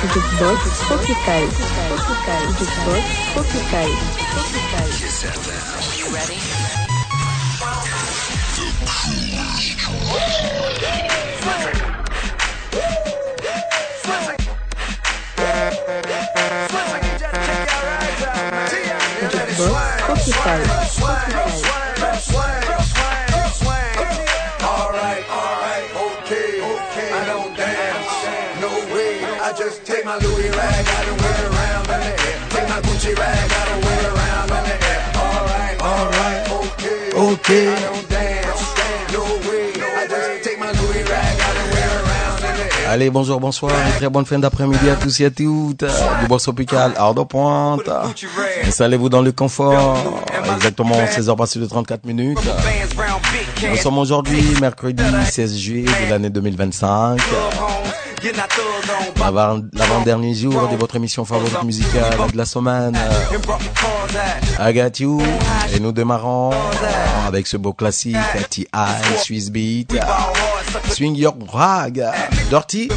Jukebox Tropical. Jukebox Tropical. You ready? Jukebox Tropical. Just take my Louis rag, I don't wear around in the air. Take my Gucci rag, I don't wear around in the air. Alright, okay. I don't dance, no way. I just take my Louis rag, I don't wear around in the air. Allez, bonjour, bonsoir, et très bonne fin d'après-midi à tous et à toutes. Du boss tropical, hors de pointe. Installez-vous dans le confort. Exactement 16h passées de 34 minutes. Nous sommes aujourd'hui, mercredi 16 juillet de l'année 2025. L'avant-dernier jour de votre émission favorite musicale de la semaine, I Got You, et nous démarrons avec ce beau classique T.I. Swiss Beat, Swing Your Rag, Dirty.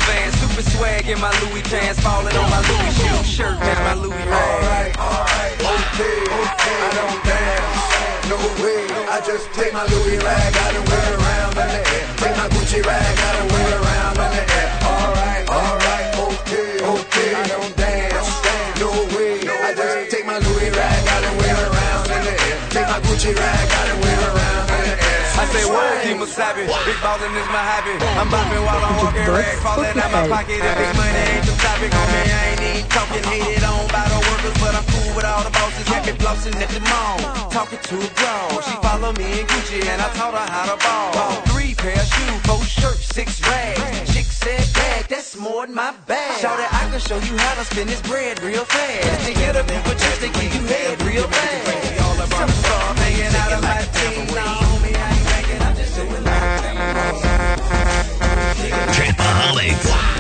No way, I just take my Louis rag, I don't wear around in the air. Take my Gucci rag, I don't wear around in the air. Alright, okay, I don't dance, no way. I just take my Louis rag, I don't wear around in the air. Take my Gucci rag, I don't wear around in the air. I say word, keep my savage. Big ballin' is my habit. I'm bopping while I'm walking rag, falling out my pocket. And big money ain't the topic on me. I ain't even talking, hated on by the workers, but I'm cool with all the bosses. Got me flossing at the mall, talking to a girl. She follow me in Gucci and I taught her how to ball. Bought 3 pair of shoes, 4 shirts, 6 rags. Chick said, bag, that's more than my bag. Shout it, I can show you how to spend this bread real fast. To get a people just to give you head real fast. Some star hanging out of my jeans on me. I ain't thinking, I'm just doing my thing. Trapaholics.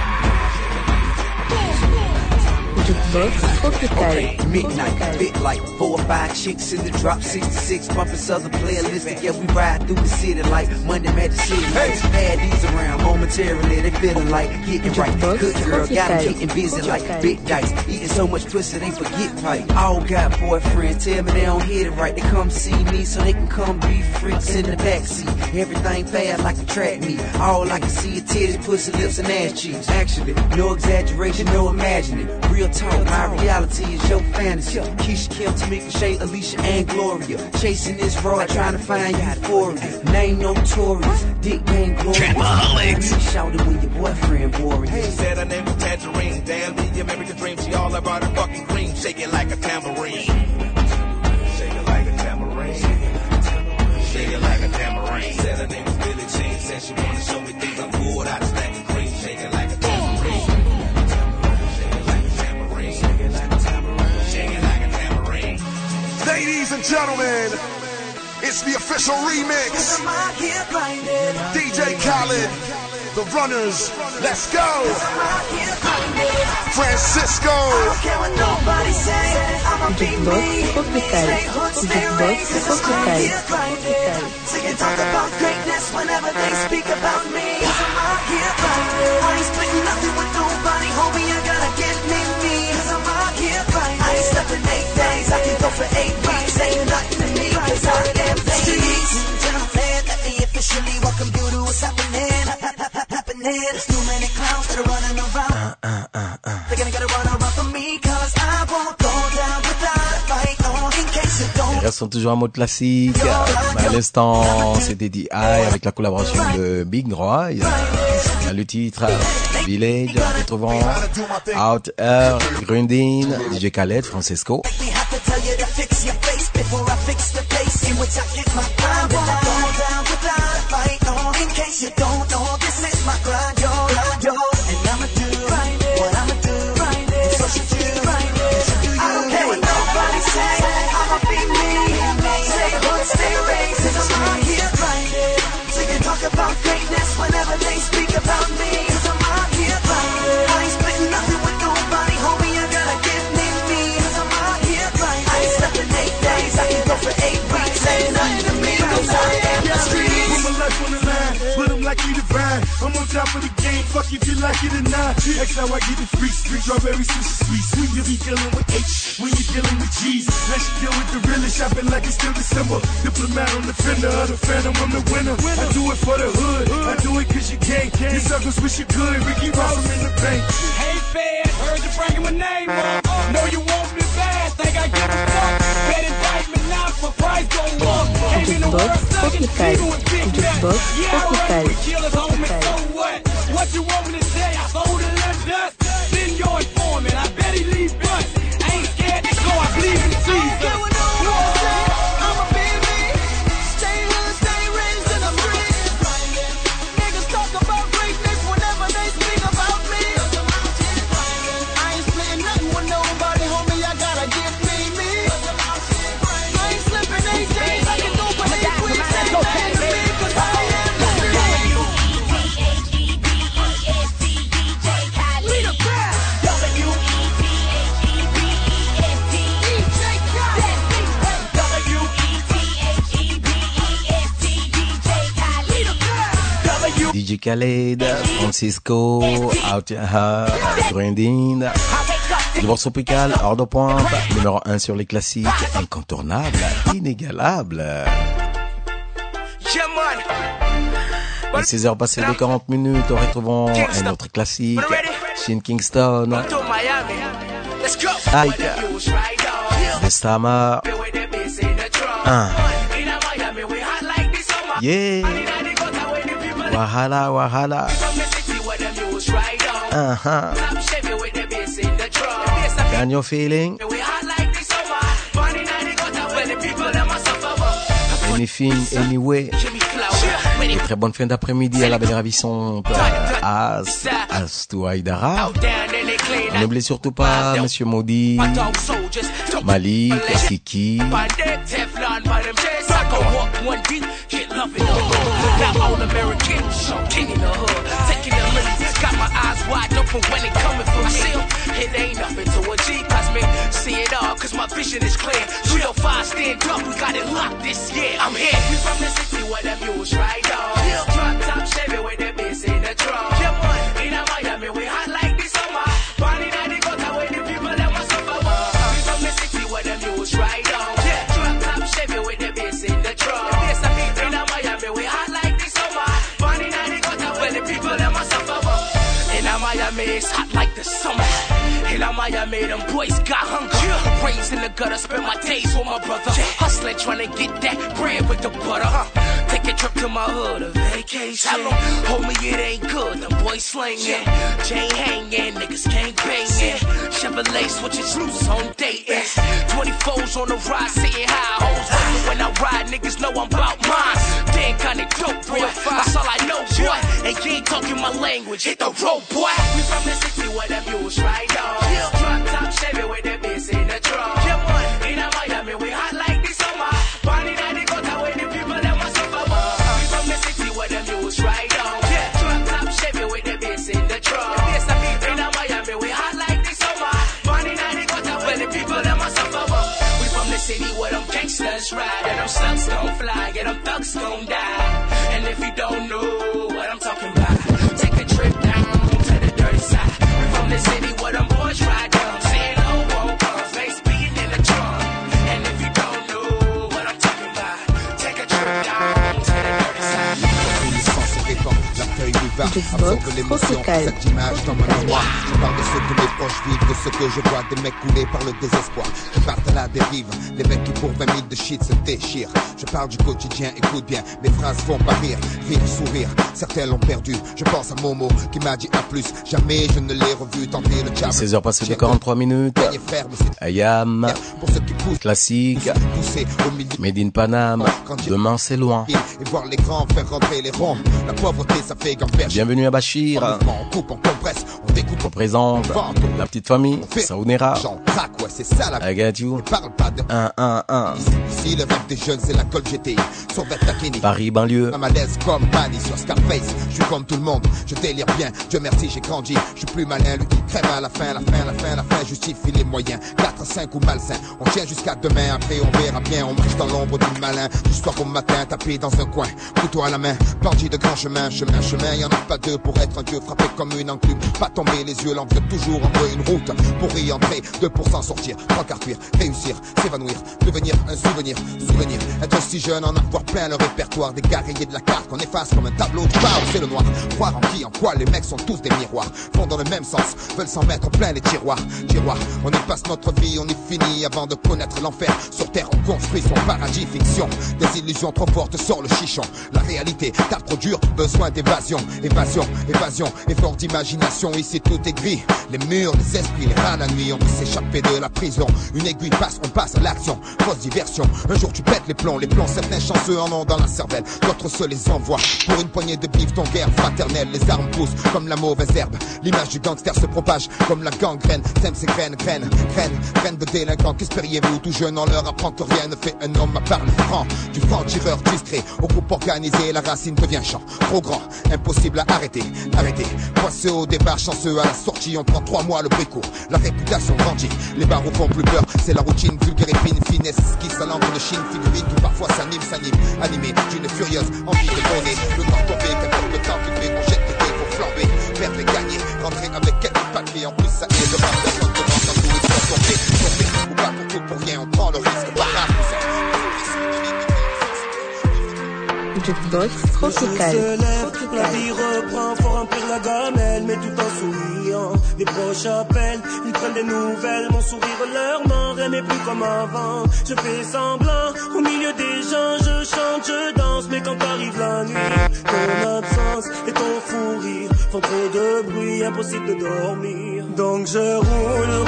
Jukebox Tropical. Okay, midnight, fit like 4 or 5 chicks in the drop 66, bumping Southern playlist. Yeah, we ride through the city like Monday Magic City. Hey, baddies around momentarily, they feeling like getting right. Good girl, got them getting busy like big dice. Eating so much pussy, they forget right. All got boyfriends, tell me they don't hit it right. They come see me so they can come be freaks in the backseat. Everything fast like a track meet. All I can see is titties, pussy, lips, and ass cheeks. Actually, no exaggeration, no imagining. Real talk, my reality is your fantasy. Keisha, Kim, Tamika, Shay, Alicia, and Gloria. Chasing this road, trying to find euphoria. Name notorious, dick game glorious. Trapaholics. Shout it when your boyfriend boring. She said her name was Tangerine. Damn, the American dream. She all about her fucking cream. Shake it like a tambourine. Shake it like a tambourine. Shake it like a tambourine. Said her name was Billie Jean. Said she wanna show me things I'm good out of stacking cream. Shake it like a tambourine. Ladies and gentlemen, it's the official remix. DJ Khaled, The Runners, let's go. Francisco. Jukebox Tropical. Jukebox Tropical. So you talk about greatness whenever they speak about me. I ain't splitting nothing with nobody, homie. You gotta get me. Cause I'm out here right. I ain't slept in 8 days. I can go for 8 weeks. Ain't nothing to me. Cause I am streets. Gentlemen, let me officially welcome you to what's happening. There's too many clowns that are running around. They're gonna get a run around for me. Cause I won't go down without a fight. In case you don't. Ils sont toujours un mode classique. À l'instant, c'était D.I. avec la collaboration de Big Roy. Le titre Village, retrouvons Out Air, Grundin, DJ Khaled, Francisco. About greatness whenever they speak about me. Cause I'm out here grinding. I ain't splitting nothing with nobody, homie. You gotta give me. Cause I'm out here grinding. I ain't slept in 8 days. I can go for 8 weeks. Ain't nothing to me. Cause I am the streets. Put my life on the line, split them like we divine. I'm on top of the game, fuck fuck if you like it or not. That's how I get it free. Strawberry sushi sweet. You be dealing with H when you're dealing with G's. Let's deal with the realest, shopping like it's still December. Diplomat on the fender of the phantom, I'm the winner. I do it for the hood, I do it cause you can't. You suckers wish you could, Ricky Ross, I'm in the bank. Hey fed, heard you bragging my name up. Know you want me bad, think I give a fuck. Bet indict me now for price don't look. Came in the world thugging, even with big nuts. Yeah, I run with killers, homie, so what? What you want me to say? I sold it left dust. Then your informant, I bet he leave bust. I ain't scared to go, I believe in Jesus. DJ Khaled, Francisco, Out Grinding, du morceau tropical, hors de pointe, numéro 1 sur les classiques, incontournable, inégalable. Et 16h passées de 40 minutes, nous retrouvons un autre classique, Sean Kingston, Ike, The Summer, yeah. Wahala, wahala. Can you feeling? Anything, anyway. Et très bonne fin d'après-midi à la belle ravissante Astou Aïdara. N'oubliez surtout pas Monsieur Maudit, Malik, Kiki. All American, king in the hood, taking the lead. Got my eyes wide open when it coming from me. It ain't nothing to a G, cause me see it all, cause my vision is clear. 305 stand up, we got it locked this year. I'm here. We from the city where the mules ride on. Drop top Chevy with the bass in the drum. In Miami, we hot like this summer. Bonnie and the gutter where the people that must suffer. We from the city where the mules ride on. Drop top Chevy with the bass in the drum. In Miami, we hot like Miami, it's hot like the summer. In Miami, them boys got hunger. Raised in the gutter, spend my days with my brother. Hustling, trying to get that bread with the butter. Take a trip to my hood, a vacation. Homie, it ain't good, them boys slinging. Chain hanging, niggas gang banging. Chevrolet switches loose on dating. 24s on the ride, sitting high. Hoes waiting when I ride, niggas know I'm about mine. Damn kinda dope, boy. That's all I know, boy. And you ain't talking my language, hit the road, boy. We from the city where the mules ride on. Drop top Chevy with the bass in the drum. In Miami, we hot like this summer. Bonnie and the gutter where the people that must suffer. We from the city where the mules ride on. Drop top Chevy with the bass in the drum. In Miami, we hot like this summer. Bonnie and the gutter where the people that must suffer. We from the city where them gangsters ride. And them slugs gon' fly, and them thugs gon' die. And if you don't know what I'm talking about, take a trip down to the dirty side. We from the city where them boys ride down, saying oh, oh, oh, face beating in the drum. And if you don't know what I'm talking about, take a trip down to the dirty side. La feuille du vin absorbe l'émotion, cette image dans mon mémoire. Je parle de ce que mes proches vivent, de ce que je vois, des mecs coulés par le désespoir. Qui partent à la dérive, les mecs qui pour 20 000 de shit se déchirent. Je parle du quotidien, écoute bien, mes phrases font pas rire, sourire. Certains l'ont perdu, je pense à Momo qui m'a dit à plus. Jamais je ne l'ai revu tenter le diable. 16h passées de 43 minutes. Ayam, classique, Made in Paname, demain c'est loin. Et voir les grands faire rentrer les ronds. La pauvreté ça fait gamberge. Bienvenue à Bachir. On coupe, on compresse, on découpe. On présente la petite famille, Saounera. J'en craque, ouais, c'est ça la I get you. Parle pas de 1-1-1. Ici le rêve des jeunes c'est la colle GTI. Sauvette Takini. Paris banlieue. À ma l'aise comme Manny sur Scarface. Je suis comme tout le monde, je délire bien. Dieu merci j'ai grandi, je suis plus malin. Lui il crève à la fin, la fin justifie les moyens. 4 à 5 ou malsain. On tient jusqu'à demain, après on verra bien. On marche dans l'ombre du malin. Du soir au matin, tapé dans un coin. Couteau à la main, bandit de grand chemin. Y'en a pas deux pour être un dieu frappé comme une enclume. Pas tomber les yeux, l'envieux toujours en eux une route pour y entrer, 2% sortir, 3 quarts cuire, réussir, s'évanouir, devenir un souvenir, être si jeune, en avoir plein le répertoire, des gars rayés de la carte qu'on efface comme un tableau de bord, c'est le noir. Croire en qui, en quoi, les mecs sont tous des miroirs, vont dans le même sens, veulent s'en mettre plein les tiroirs. On y passe notre vie, on y finit avant de connaître l'enfer. Sur terre, on construit son paradis, fiction. Des illusions trop fortes sur le chichon. La réalité, t'as trop dur, besoin d'évasion. Évasion, effort d'imagination. Ici tout est gris, les murs, les esprits, les rats la nuit. On peut s'échapper de la prison. Une aiguille passe, on passe à l'action. Fausse diversion, un jour tu pètes les plombs. Certains chanceux en ont dans la cervelle, d'autres se les envoient. Pour une poignée de bif, ton guerre fraternelle. Les armes poussent comme la mauvaise herbe. L'image du gangster se propage comme la gangrène. Sème ses graines de délinquants. Qu'espériez-vous? Tout jeune, on leur apprend que rien ne fait un homme à part le franc. Du franc-tireur distrait au groupe organisé, la racine devient champ. Trop grand, impossible à arrêter. Poisseux au départ, chanceux à la sortie. On prend 3 mois, le bruit court, la réputation grandit. Les barreaux font plus peur, c'est la routine. Vulgaire épine, finesse, qui s'alentre de Chine. Figurine qui parfois s'anime, animé d'une furieuse envie de donner. Le temps tombé, qu'importe le temps qu'il fait, on jette les dés, faut flamber, perdre et gagner, rentrer avec quelques papiers. En plus ça aide de voir personne demande quand tout est tomber, ou pas pour tout pour rien, on prend le risque, pas grave. Jukebox Tropical. La vie reprend, faut remplir la gamelle, mais tout en souriant. Des proches appellent, ils prennent des nouvelles, mon sourire leur ment, rien n'est plus comme avant. Je fais semblant, au milieu des gens, je chante, je danse, mais quand arrive la nuit, ton absence et ton fou rire font trop de bruit, impossible de dormir. Donc je roule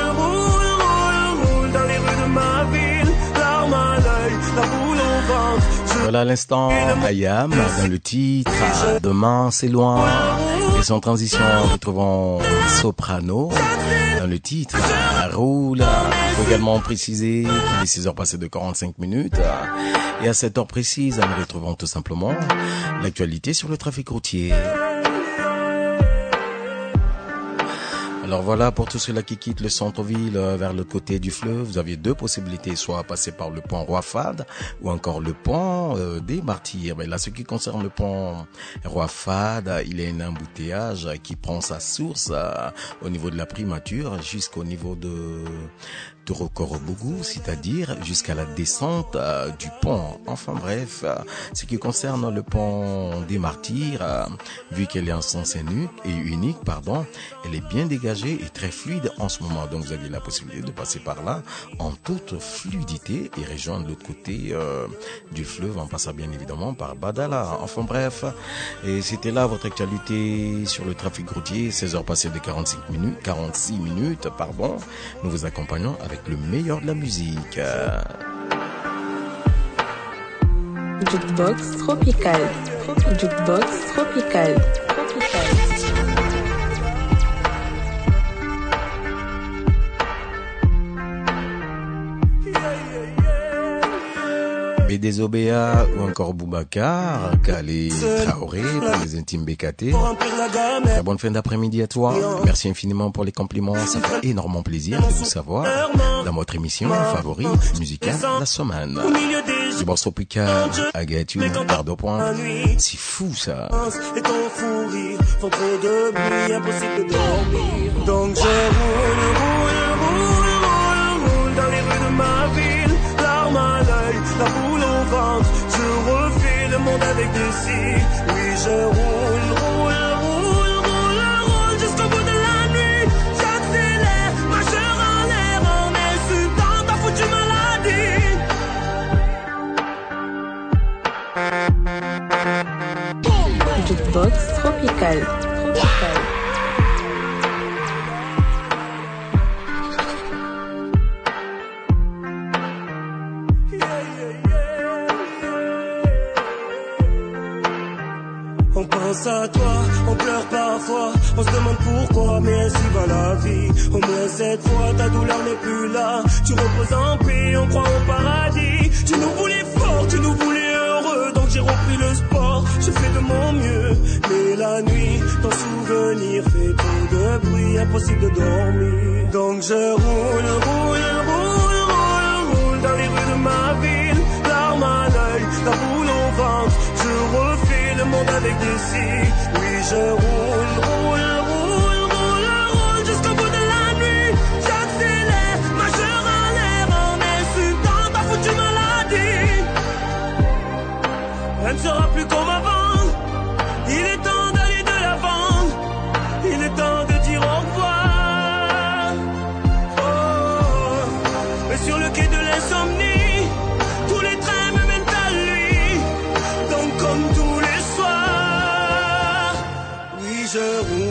dans les rues de ma ville, larmes à l'œil, la boule au ventre. Voilà à l'instant Ayam dans le titre Demain c'est loin, et sans transition retrouvons Soprano dans le titre Roule. Il faut également préciser qu'il est 6h passées de 45 minutes et à cette heure précise nous retrouvons tout simplement l'actualité sur le trafic routier. Alors voilà, pour tous ceux-là qui quittent le centre-ville vers le côté du fleuve, vous aviez 2 possibilités, soit passer par le pont Roi-Fad ou encore le pont des Martyrs. Mais là, ce qui concerne le pont Roi-Fad, il y a un embouteillage qui prend sa source au niveau de la Primature jusqu'au niveau de Rokorobougou, c'est-à-dire jusqu'à la descente du pont. Enfin bref, ce qui concerne le pont des Martyrs, vu qu'elle est en sens unique, elle est bien dégagée et très fluide en ce moment. Donc vous avez la possibilité de passer par là en toute fluidité et rejoindre l'autre côté du fleuve en passant bien évidemment par Badala. Enfin bref, et c'était là votre actualité sur le trafic routier, 16h passées de 46 minutes, pardon. Nous vous accompagnons avec le meilleur de la musique. Jukebox Tropical. Jukebox Tropical. BD's OBA ou encore Boubacar, Khalé Traoré pour les intimes BKT. Très bonne fin d'après-midi à toi. Merci infiniment pour les compliments. Ça fait énormément plaisir de vous savoir dans votre émission favorite musicale la semaine. Du morceau Picard, I Get You, Garde au point. C'est fou ça. Et ton fou rire font trop de bruit, impossible de dormir. Donc je roule dans les rues de ma ville, larmes à l'œil, la boule au ventre. Je refais le monde avec des cils. Oui, je roule jusqu'au bout de la nuit. J'accélère, marcheur en l'air, en insultant ta foutue maladie. Jukebox Tropical. On pense à toi, on pleure parfois, on se demande pourquoi, mais ainsi va la vie. Au moins cette fois, ta douleur n'est plus là. Tu reposes en paix, on croit au paradis. Tu nous voulais fort, tu nous voulais heureux, donc j'ai repris le sport, je fais de mon mieux. Mais la nuit, ton souvenir fait trop de bruit, impossible de dormir. Donc je roule dans les rues de ma ville, larmes à l'œil, la boule au ventre. Je refais le monde avec des cils. Oui, je roule jusqu'au bout de la nuit. J'accélère, majeur en l'air, en insultant ta foutue maladie. Elle ne sera plus comme avant. Il est temps d'aller de l'avant. Il est temps de dire au revoir. Oh. Et sur le quai de l'insomnie, tous les trains me mènent à lui. Donc comme tous les soirs, oui je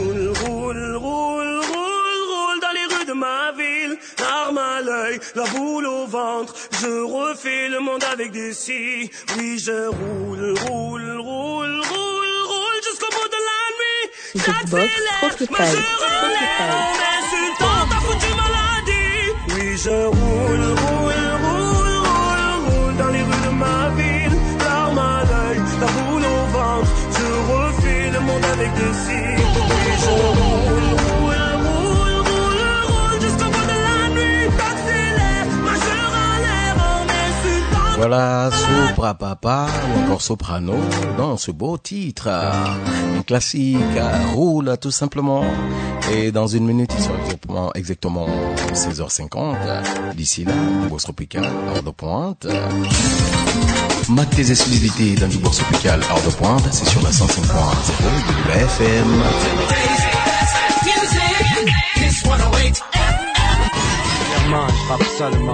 roule dans les rues de ma ville. L'arme à l'œil, la boule au ventre. Je refais le monde avec des scies. Oui je roule jusqu'au bout de la nuit. Jukebox Tropical. En insultant ta foutue maladie. Oui je roule dans les rues de ma ville. L'arme à l'œil, la boule au ventre. Je refais le monde avec des scies. Oui je roule jusqu'au bout de la nuit. T'accélères, majeur en l'air, en insultant. Voilà, Sopra Papa ou encore Soprano dans ce beau titre. Un classique, roule tout simplement. Et dans une minute, il sera exactement 16h50. D'ici là, du bourse tropical, hors de pointe. Mate tes exclusivités dans du bourse tropical, hors de pointe. C'est sur la 105.0 de BFM. Je rappe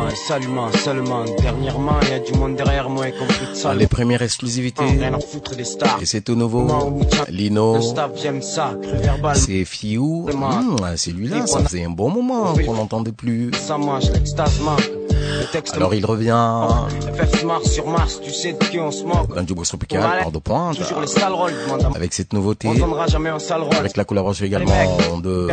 seulement. Dernièrement, il y a du monde derrière moi et compris de ça. Les premières exclusivités. Rien à foutre des stars. Et c'est tout nouveau. Lino. Le staff, j'aime ça. Cru verbal. C'est Fiou. C'est lui-là. Ça faisait un bon moment qu'on l'entendait plus. Ça mange l'extase, man. Alors il revient. FF Mars sur Mars, tu sais de qui on se moque. Dans du bourse tropical, hors de pointe. Toujours les sales rôles, avec cette nouveauté. On donnera jamais un sale rôle. Avec la collaboration également de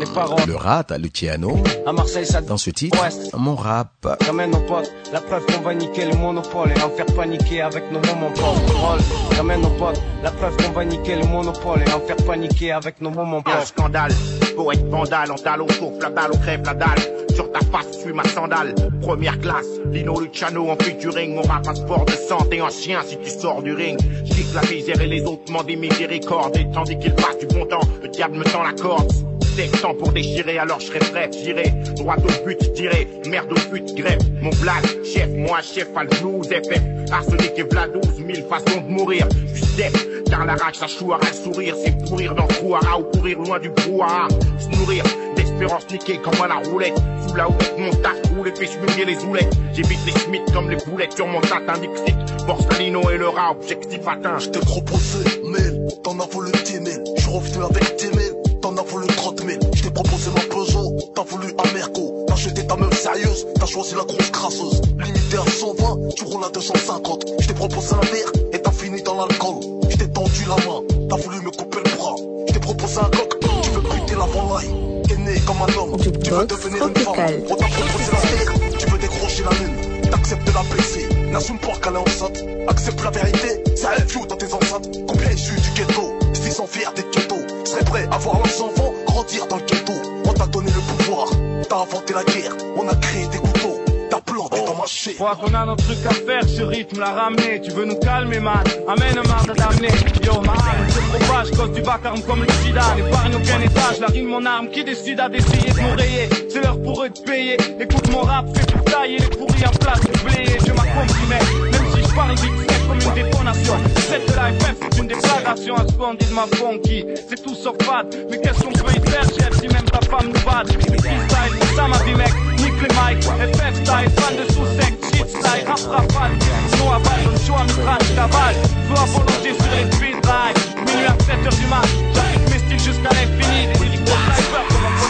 le Rat, Luciano. À Marseille, ça dans ce titre, mon rap. Ramène nos potes, la preuve qu'on va niquer le monopole et en faire paniquer avec nos moments pauvres. Ramène nos potes, la preuve qu'on va niquer le monopole et en faire paniquer avec nos moments pauvres. Un scandale, pour être vandale, en dalle, on chauffe la dalle, on crève la dalle. Sur ta face, suis ma sandale. Première classe, Lino Luciano en featuring. Mon rap passeport de santé en chien si tu sors du ring. J'kick la misère et les autres m'en des miséricordes. Et tandis qu'il passe du bon temps, le diable me tend la corde. Temps pour déchirer, alors je serai prêt, j'irai droit au but, tirer, merde au but, grève, mon blague, chef, moi chef, al blues, FF, arsenic et v'là 12 000 façons de mourir, je suis def, dans la rage, ça chouara le sourire, c'est pourrir dans le brouhaha ou courir loin du brouhaha, se nourrir d'espérance niquée comme à la roulette, sous la houlette, mon taf, roule et fait cheminer les oulettes, j'évite les schmitts comme les boulettes sur mon satin Dixit, Borsalino et le rat, objectif atteint. Je t'ai proposé 1000, t'en as voulu 10 000, je suis revenu avec 10 000. T'en as voulu 30 000, je t'ai proposé ma Peugeot, t'as voulu un Merco, t'as jeté ta meuf sérieuse, t'as choisi la grosse crasseuse, limité à 120, tu roules à 250, je t'ai proposé un verre et t'as fini dans l'alcool, je t'ai tendu la main, t'as voulu me couper le bras, je t'ai proposé un coq, tu veux buter la volaille, t'es né comme un homme, tu veux devenir une femme, on t'a proposé la terre, tu veux décrocher la lune, t'acceptes de la blesser, n'assume pas qu'elle est enceinte, accepte la vérité, ça a un flou dans tes enceintes, combien issus du ghetto, s'ils sont fiers des ghettos, serais prêt à voir leurs enfants grandir dans le ghetto. On t'a donné le pouvoir, t'as inventé la guerre, on a créé des couteaux, t'as planté dans ma chair. Crois qu'on a notre truc à faire, ce rythme l'a ramené. Tu veux nous calmer, man, amène un marde à t'amener. Yo, ma âme se propage, cause du vacarme comme le sida. N'épargne aucun étage, la rime mon arme qui décide à d'essayer de nous rayer. C'est l'heure pour eux de payer. Écoute mon rap, fait pour tailler les pourris en place, du blé. Je m'accomplis, mec, même si je parle vite, c'est comme une détonation. Celle de la FF, c'est une déclaration à ce qu'on dit de ma funky. C'est tout sauf fade, mais qu'est-ce qu'on peut y faire, chef, si même ta femme nous bat. Freestyle, c'est ça ma vie, mec, nique les mics. FF style, fan de sous-sec, shit style, rap rafale. Sinon à balle, on choix, mitrage, cavale. Feu à volonté sur les speed drive. Minuit à 7h du mat, j'applique mes styles jusqu'à l'infini. Des lyriques de sniper comme un bon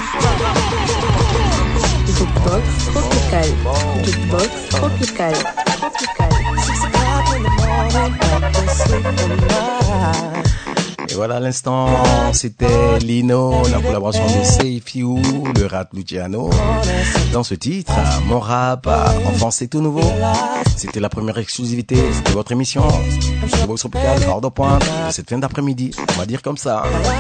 Jukebox Tropical. Jukebox Tropical. Et voilà, à l'instant, c'était Lino, la collaboration de Seifiou, le Rat Luciano. Dans ce titre, mon rap, enfin c'est tout nouveau. C'était la première exclusivité de votre émission. Jukebox Tropical, hors de pointe, de cette fin d'après-midi. On va dire comme ça.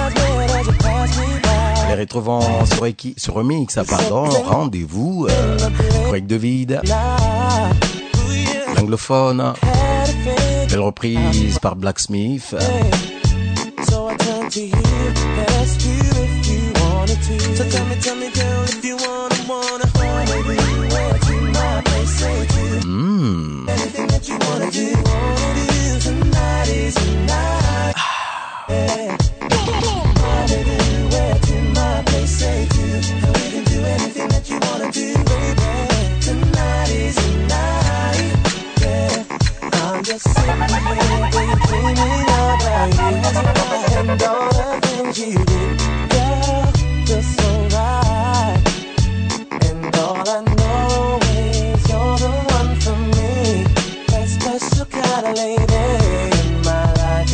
Les retrouvons sur Remix, rendez-vous, Break de vide, l'anglophone, belle reprise par Blacksmith. So I turn to you. ask you if you wanted to. So tell me, girl, if you wanna baby, where to my place, say to. Anything that you wanna do tonight is the night. Yeah. Baby, where to my place, say to. And we can do anything that you wanna do, baby. Tonight is the night. Yeah. I'm just sitting here dreaming about you and all the things you do. Girl, just so right. And all I know is you're the one for me. That special kind of lady in my life,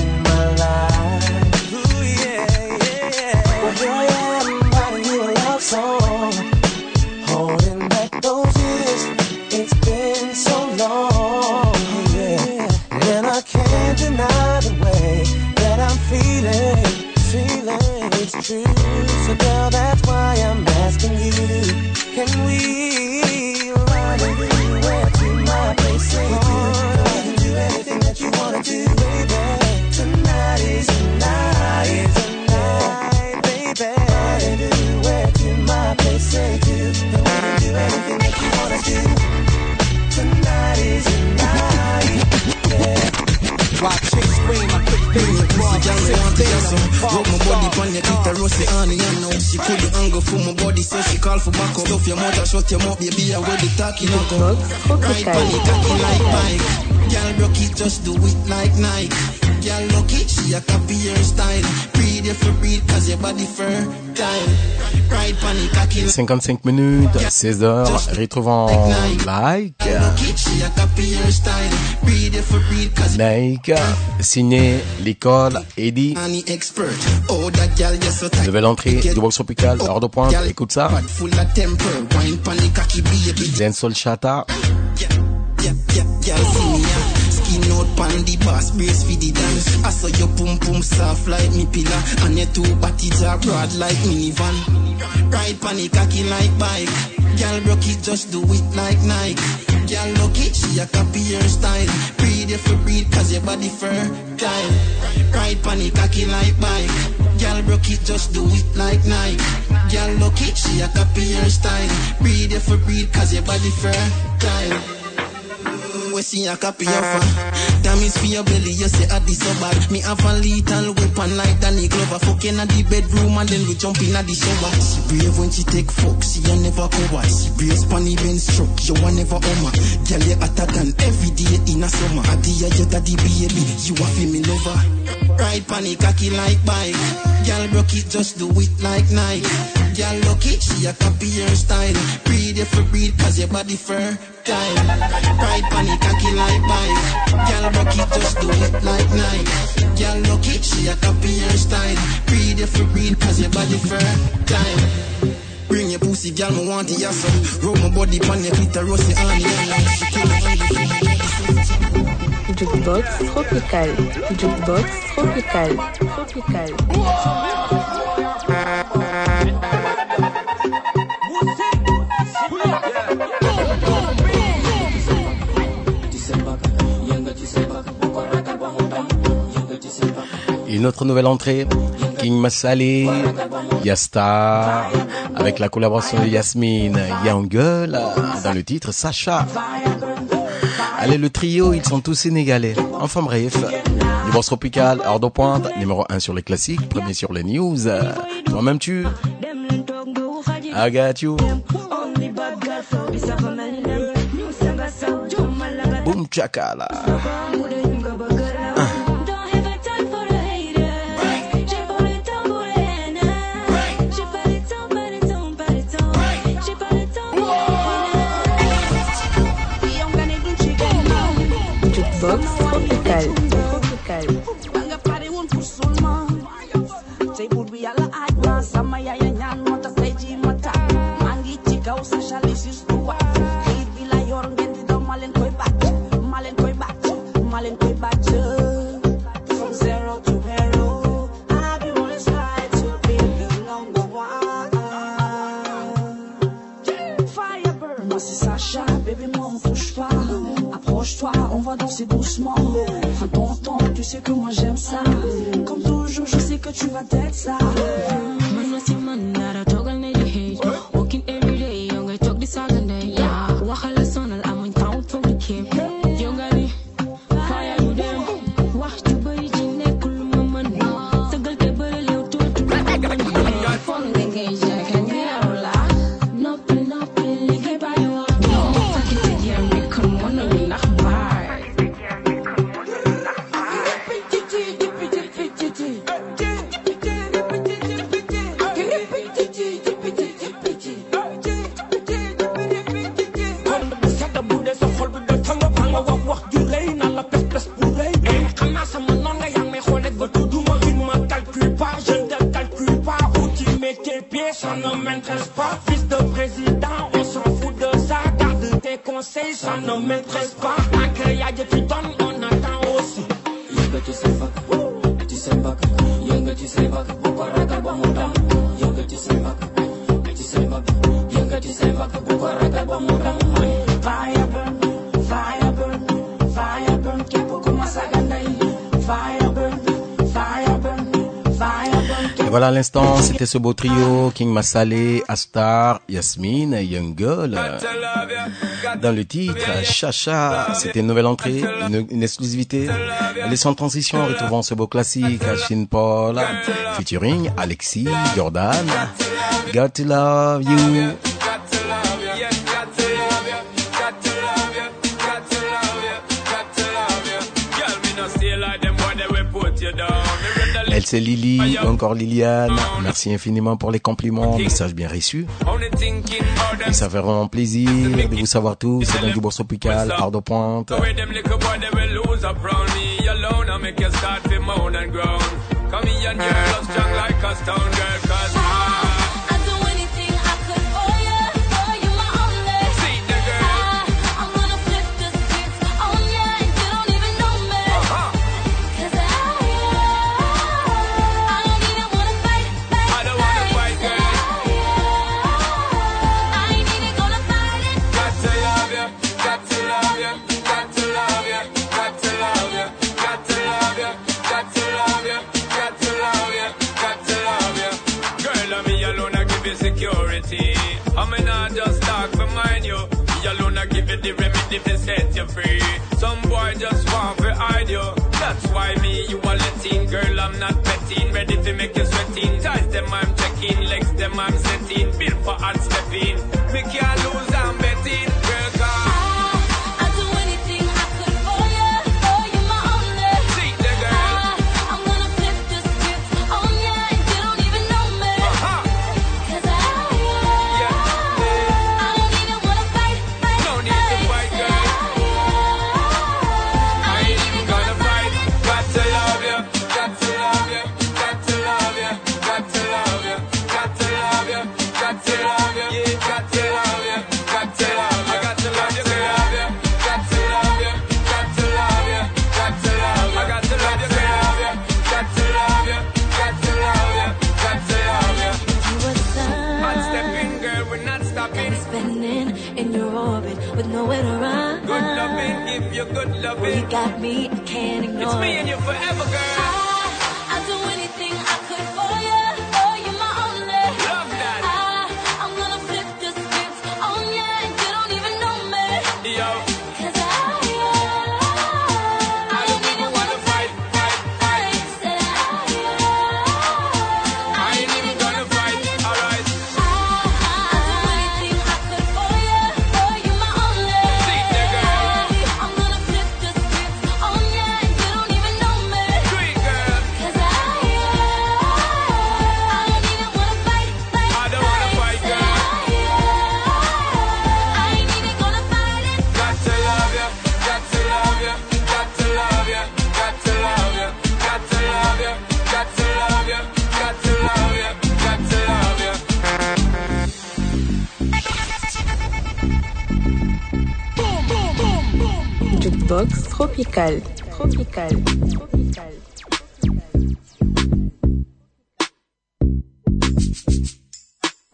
Ooh, yeah, yeah. Well, here I am writing you a love song, holding back those years. It's been so long, yeah. And I can't deny the way that I'm feeling it's true. So girl, that's why I'm asking you, can we run anywhere to my place? Say we can do anything that you wanna do, baby. Tonight is the night, baby. Run anywhere to my place, say do. And we can do anything that you wanna do. Tonight is the night, yeah. While chicks scream, I quick finger, pussy girl, me want to get some. Rub my body pon your clitoris, the honey, you know. She couldn't angle for my body, so she call for back up. Stuff your mouth and shut your mouth, baby, I will be talking, look up. Right bunny, cocky like bike. Girl, broke it, just do it like Nike. Girl, lucky, she a copy your style. Breed if you breed, cause your body fertile. Right bunny, cocky like 55 minutes, 16h, retrouvant Like. Nike, signé l'école Eddie. Nouvelle entrée du box tropical, hors de pointe, écoute ça. Dancehall Chata. Skin out pan the bass, brace for the dance. I saw your pum pum soft like me pillar, and your two bodies are broad like minivan. Ride pan cocky like bike. Girl broke it, just do it like Nike. Girl lucky, she a copy your style. Breed if you breed, cause your body fertile. Ride pan cocky like bike. Girl broke it, just do it like Nike. Girl lucky, she a copy your style. Breed if you breed, cause your body fertile. We see a copy of her. Damn is for your belly, you say at the so bad. Me have a lethal weapon like Danny Glover. Fucking at the bedroom and then we jump in at the shower. She brave when she take fuck, she a never cover. She brave spanny Ben struck, you a never homer. Girl you hotter than every day in a summer. At the edge of the baby, you a feel me lover. Ride panny cocky like bike. Girl broke it, just do it like Nike. Girl lucky, she a copy your style. Breed if you breed, cause your body fertile. Ride panny cocky like bike. Girl broke it, just do it like Nike. Girl lucky, she a copy your style. Breed if you breed, cause your body fertile. Bring your pussy, girl, me want it, yes, rub my body pan your clitoris, the honey, she kill it. Jukebox tropical. Jukebox tropical. Tropical. Une autre nouvelle entrée, King Massalé, Yasta, avec la collaboration de Yasmine Yanguel dans le titre Sacha. Allez, le trio, ils sont tous sénégalais. Enfin bref, du boss tropical, hors de pointe, numéro 1 sur les classiques, premier sur les news. Toi-même tu, I got you. Boom chakala. Jukebox tropical. Tropical. From zero to hero, I've been on this high to be the number one. Firebird, moi c'est Sacha, baby, moi on touche pas. Approche-toi, on va danser doucement. Prends ton temps, tu sais que moi j'aime ça. Comme toujours, je sais que tu vas t'être ça. Walking every day, young I talk this all day. Yeah, wahala sonal, I'm in town for the camp. Young I fire you them. Wax you bari ji nekul ma man. Sagal te bari lew to to. Phone ngeen jaay kan ngeen la. Noppi liggéey ba yo. Fakki te yam mi kon wona mi nax baay. Ça ne m'intéresse pas, fils de président, on s'en fout de ça. Garde tes conseils, ça ne m'intéresse pas. Un grillage tu donnes, on attend aussi. Yoga tu sais pas, tu sais pas, yoga tu sais pas, pourquoi regarde pas mon dame. Yoga tu sais pas, tu sais pas, yoga tu sais pas, pourquoi regarde pas mon dame. Fire burn, fire burn, fire burn, qui peut commencer à gagner. Fire burn, fire burn, fire burn. Et voilà, à l'instant, c'était ce beau trio, King Massalé, Astar, Yasmine, Young Girl. Dans le titre, Chacha, c'était une nouvelle entrée, une exclusivité. Les sans transition, retrouvons ce beau classique, Shin Paul, featuring Alexis, Jordan, Got to Love You. Elle c'est Lily, encore Liliane. Merci infiniment pour les compliments, message bien reçu. Et ça fait vraiment plaisir de vous savoir tous. C'est dans du Bourse Tropical, Hard de Pointe. Free. Some boy just want to hide you. That's why me you are letting. Girl, I'm not betting. Ready to make you sweating. Ties them I'm checking. Legs them I'm setting. Built for hard stepping. Me can't lose, I'm betting. Girl, come. Good loving. You got me, I can't ignore. It's me and you forever, girl. I'd do anything I could for you. Oh, you're my only. Love that. I'm gonna flip the script on you, and you don't even know me. Yo. Cause I don't even wanna fight. Said I ain't even gonna fight. Alright. I'd do anything I could for you. Oh, you're my only. See there, girl. Jukebox Tropical.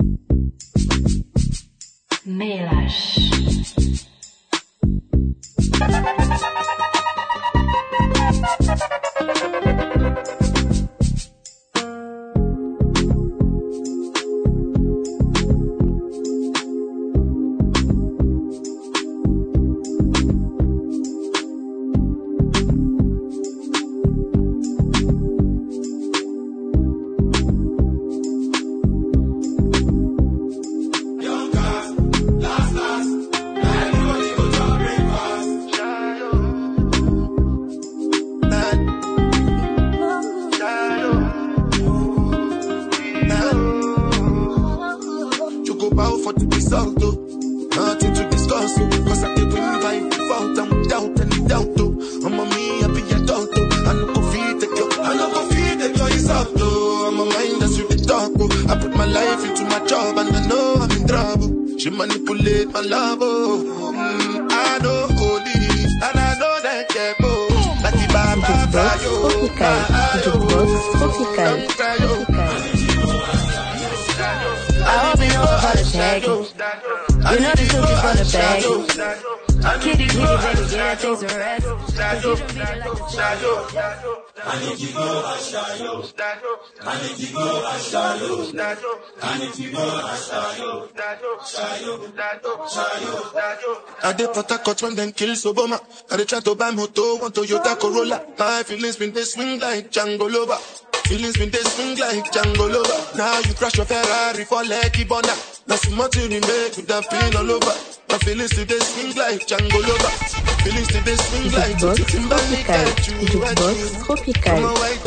Mélash. I did Port when then kill Obama. I did try to buy moto, one Toyota Corolla. My feelings been they swing like Django Lover. Feelings been they swing like Django Lover. Now you crash your Ferrari for Lucky Bona. Now some more to remake with that pain all over. My feelings today swing like Django Lover. Feelings today swing like Timberlake. Jukebox Tropical.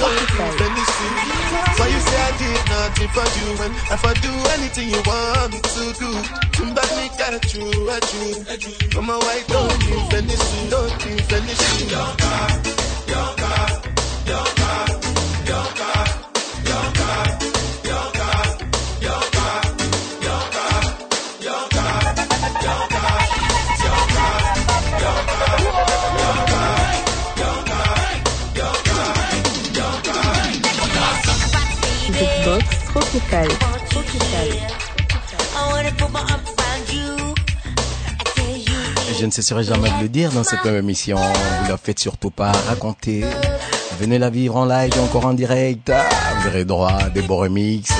Why you say I did nothing for you? And if I do anything you want me to do, Timberlake at you. Come on, why don't you finish? Don't you finish? Your car, your car, your car, your car, your car, your car, your car, your car, your car, your car, your car, your car, your car, your car, your car. Jukebox Tropical. Je ne cesserai jamais de le dire dans cette même émission. Vous la faites surtout pas raconter. Venez la vivre en live et encore en direct. Vous aurez droit à des beaux remix.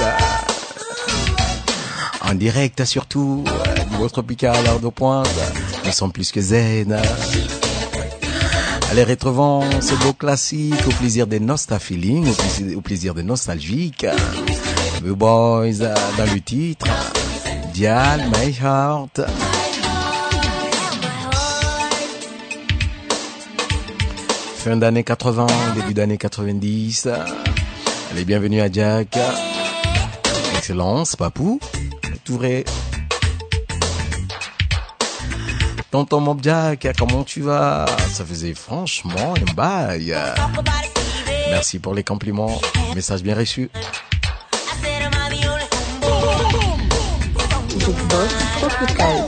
En direct surtout. Niveau tropical, heure de pointe. Nous sommes plus que zen. Allez, retrouvons ce beau classique au plaisir des nostalgiques, au plaisir des nostalgiques. The Boys dans le titre. Dial, My Heart. Fin d'année 80, début d'année 90. Allez, bienvenue à Jack. Excellence, Papou. Touré. Tonton Mob Jack, comment tu vas? Ça faisait franchement un bail. Merci pour les compliments. Message bien reçu. Jukebox Tropical.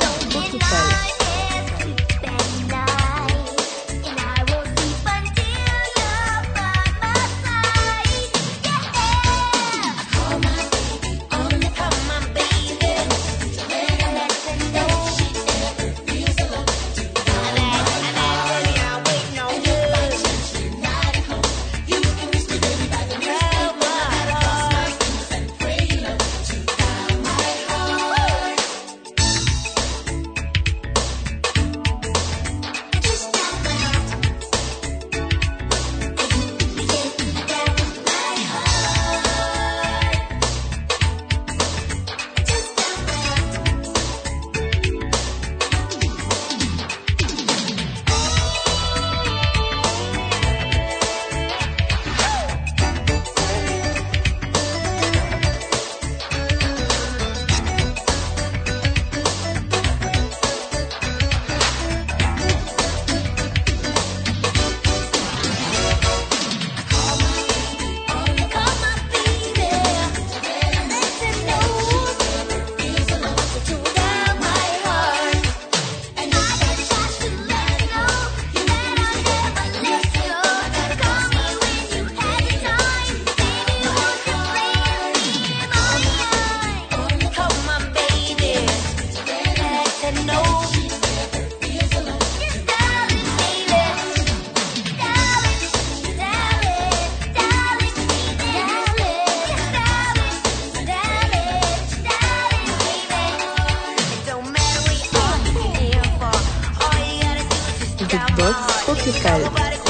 Jukebox Tropical.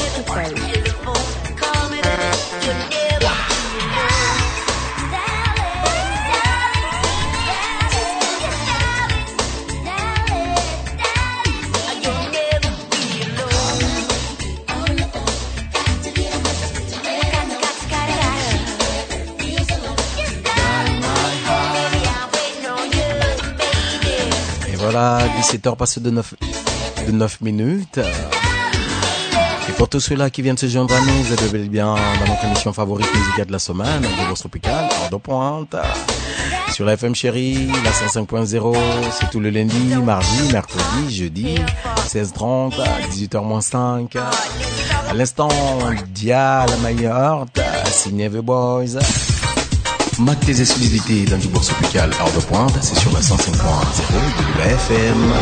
Voilà, 17h passé de 9 minutes. Et pour tous ceux-là qui viennent se joindre à nous, vous êtes bel et bien dans notre émission favorite musicale de la semaine, Jukebox Tropical, hors de pointe. Sur la FM Chérie, la 105.0, c'est tout le lundi, mardi, mercredi, jeudi, 16h30, 18h-5. À l'instant, Dia, la meilleure, signé The Boys. Mac tes exclusivités dans Jukebox Tropical hors de pointe, c'est sur la 105.0 de l'UFM.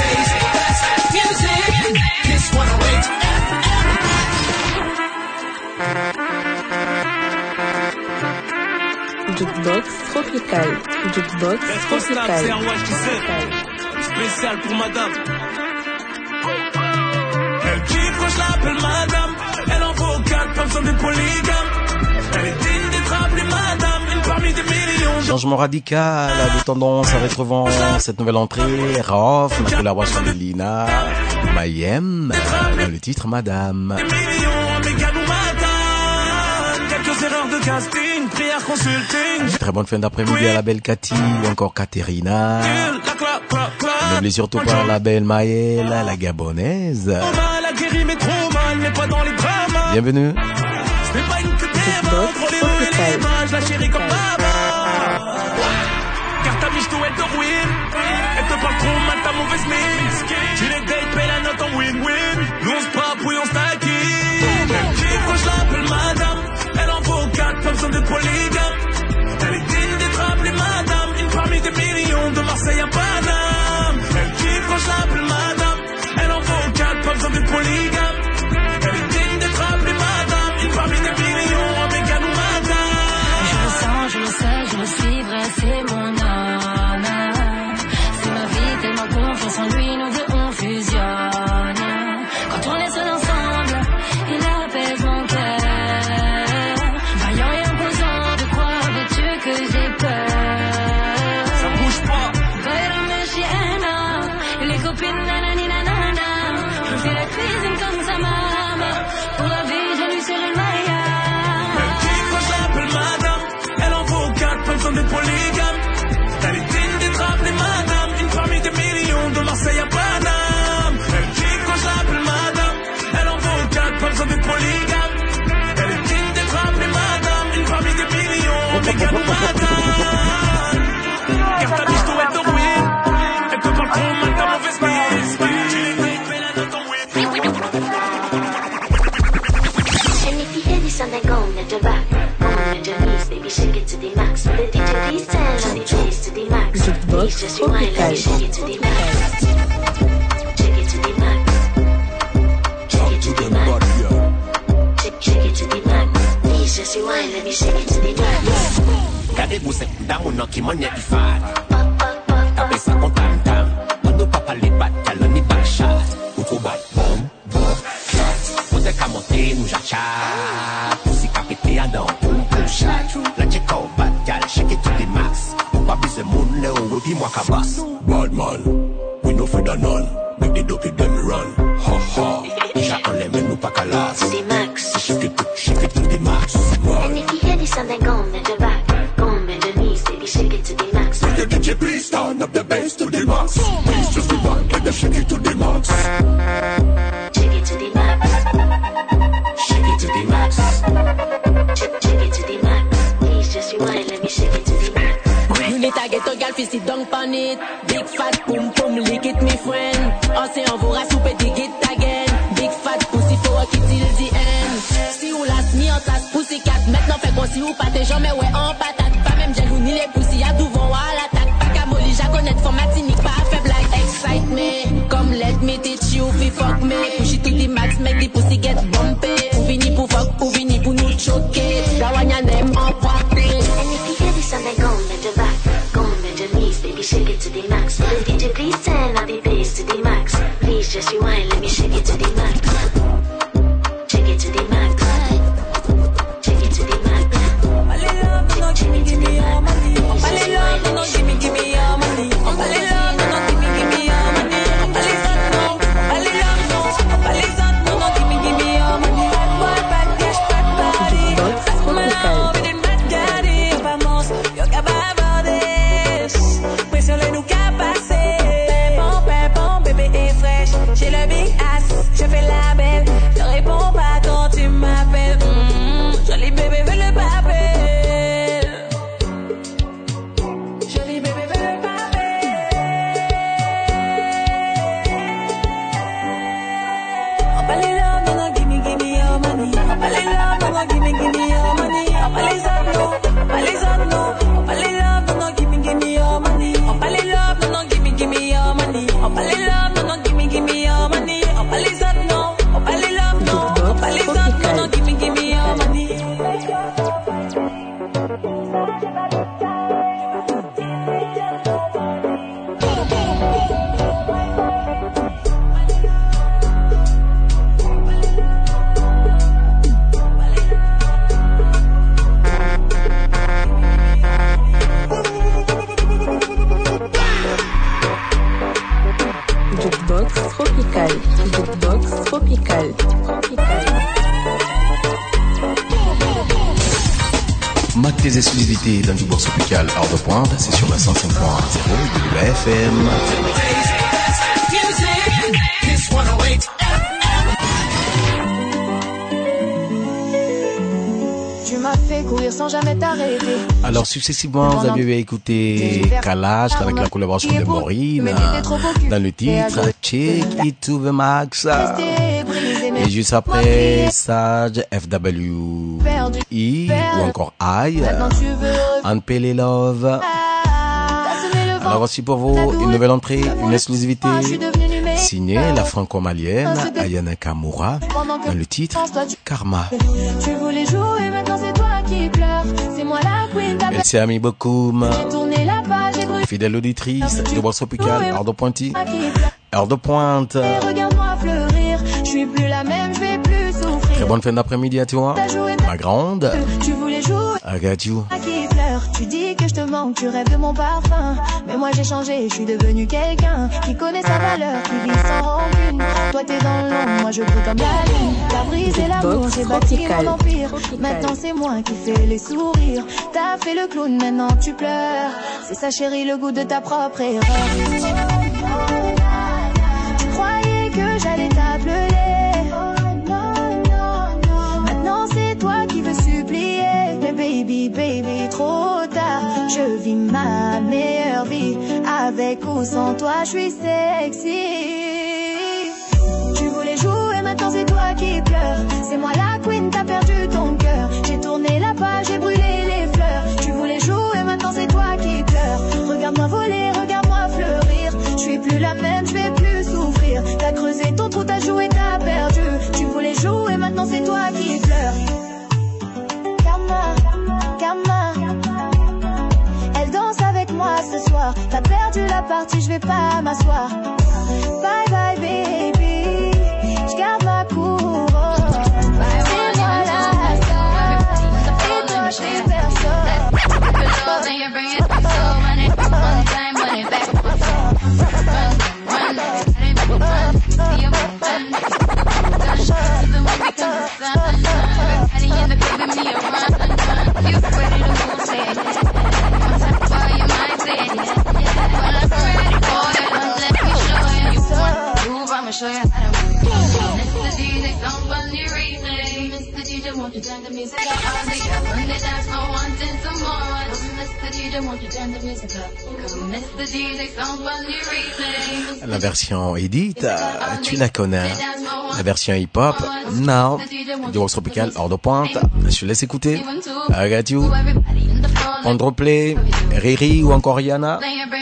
Jukebox Tropical. Jukebox Tropical. Spécial pour madame. Elle kiffe quand je l'appelle madame. Elle en vaut 4, pas besoin d'être polygame. Elle est digne d'être appelée madame, une parmi des millions. Changement radical de tendance à retrouvant cette nouvelle entrée. Rof, la collaboration de Lina, Mayem, dans le titre Madame. Quelques erreurs de casting, prière consulting. Très bonne fin d'après-midi à la belle Cathy ou encore Katerina. N'oubliez surtout pas la belle Maëlle, la gabonaise. La guérie mais trop mal, mais pas dans les dramas. Bienvenue. Ce n'est pas une que t'aimes, trop les images, la chérie comme maman. Car ta biche doit être ruine. Elle te parle trop mal, ta mauvaise mine. Tu les dates, paye la note en win-win. Nous on se papouille, on se taquine. Elle kiffe quand je l'appelle madame. Elle en vaut 4, pas besoin d'être polygame. Elle est digne d'être appelée madame. Une parmi des millions de Marseille à Paname. Elle kiffe quand je l'appelle madame. Elle en vaut 4, pas besoin d'être polygame. Elle est digne d'être appelée madame. Une parmi des millions, Omega nous madame. Je le sens, je le sais, je le suivrai, c'est mon âme. C'est ma vie, tellement confiance en lui, nous deux on fusionne. Quand on est seul ensemble, il apaise mon cœur. Vaillant et imposant, de quoi veux-tu que j'ai peur? Ça bouge pas. Les copines, nanani nanana. Je fais la cuisine comme sa maman. Pour la vie, je lui serai le maillard. Elle kiffe quand je l'appelle madame. Elle en vaut 4, pas besoin d'être polygame. Elle est digne d'être appelée madame. Une parmi des millions de Marseille à Paname. Elle kiffe quand je l'appelle madame. Elle en vaut 4, pas besoin d'être polygame. Elle est digne d'être appelée madame. Une parmi des millions, Omega nous madame. Car ta biche doit être ruine. Elle te parle trop mal, ta mauvaise mise. Tu les dates, paye la note en win. And if you hear this on the gong at the back, gong at the knees, baby shake it to the max. The DJ please turn on the bass to the max. Please just rewind, let me shake it to the max. Shake it to the max. Shake it to the max. Shake it to the max. Please just rewind, let me shake it to the max. Gardez-vous cette dame, on a qui m'en est fan. Tapez ça en tam-tam. On ne peut pas les battre, car on est back shot. Ou trop bad, boom, boom, shot. Vous êtes qu'à monter, nous j'achat. Pussy capité à dans, boom, boom, shot. La check out, bad gal, shake it to the max. Ou pas bise moun, le ou, puis moi qu'à basse. Bad man, we no fear none. Make the dopey them run. Ha ha. Déjà on les met, nous pas qu'à l'as. To the max. Shake it to the max. And if you hear this on the gong at the back, gong at the knees, baby shake it to the max. Will the DJ please turn up the bass to the max? Please just rewind, let them shake it to the max. Shake it to the max. Shake it to the max. Shake it to the max. Please just rewind, let me shake it to the max. You need to get a girl, fist it down on it. Big fat pum pum, lick it, me friend. On s'est envoie souper, dig it again. Big fat pussy, faut work it till the end. Si ou last me, on tasse pussy cat. Maintenant fait qu'on si ou pas tes jambes, mais ouais, en patate. Pas même jaloux ni les pussy, à tout vent à l'attaque. Pas qu'à molly, j'ai connaître formatinique, pas à faire blague. Excite me, come let me teach you, fi fuck me. Push it to the max, make the pussy get bumpy. Ou vini pour fuck, ou vini pour nous choquer. La wanya nem en poipé. And if you hear this on the gong at the back, gong at the knees, baby shake it to the max. The DJ please turn on the bass to the max. Please just rewind, let me shake it to the no, give me your money. Opalisa no, opalisa no, opalila no, give me your money. Opalila no, give me your money. Opalila no, give me your money. Opalisa no, opalila no, opalisa no, give me your money. Jukebox tropical. Jukebox tropical. Marque tes exclusivités dans Jukebox tropical hors de pointe, c'est sur la 105.0 de l'UFM. Tu m'as fait courir sans jamais t'arrêter. Alors successivement, vous avez écouté Kalash avec la collaboration de Maureen dans le titre Check It to the Max. Et juste après, Sage, FWI ou encore I, Unpele Love. Alors voici pour vous une nouvelle entrée, une exclusivité signée la franco-malienne Ayana Kamura dans le titre Karma. Tu voulais jouer, maintenant c'est toi qui pleures. C'est moi la queen, t'as Merci Ami Bokoum, tourné la page et brûlé. fidèle auditrice du Bois Tropical, heure de pointy, heure de pointe. Regarde-moi fleurir, je suis plus la même, je vais plus souffrir. Très bonne fin d'après-midi à toi, ma grande. Tu voulais jouer, I got you. qui pleure. Tu dis que je te manque, tu rêves de mon parfum. Mais moi j'ai changé, je suis devenu quelqu'un qui connaît sa valeur, qui vit sans rancune. Toi t'es dans l'ombre, moi je brille comme la lune. T'as brisé l'amour, j'ai bâti mon empire. Maintenant c'est moi qui fais les sourires. T'as fait le clown, maintenant tu pleures. C'est ça chérie, le goût de ta propre erreur. Tu croyais que j'allais t'appeler. Maintenant c'est toi qui veux supplier. Mais baby, trop tard. Je vis ma meilleure vie. Avec ou sans toi, je suis sexy. Tu voulais jouer, maintenant c'est toi qui pleures. C'est moi la queen, t'as perdu ton cœur. J'ai tourné la page, j'ai brûlé les fleurs. Tu voulais jouer, maintenant c'est toi qui pleures. Regarde-moi voler, regarde-moi fleurir. Je suis plus la même, je vais plus souffrir. T'as creusé ton trou, t'as joué, t'as perdu. Tu voulais jouer, maintenant c'est toi qui pleures. Karma, elle danse avec moi ce soir. T'as perdu la partie, je vais pas m'asseoir. Bye bye baby, je garde ma couronne. C'est moi la star, et toi j'ai personne. I'ma show you how to move. Mr. DJ, somebody replay. Mr. DJ, won't you turn the music up? I'll be up when the dance floor wanting some more. Mr. DJ, won't you turn the music up? Come, Mr. DJ, somebody replay. La version Edith, tu la connais. La version hip-hop, non. Du Box Tropical, hors de pointe. Je te laisse écouter. I got you. Andrew Play, Riri ou encore Rihanna.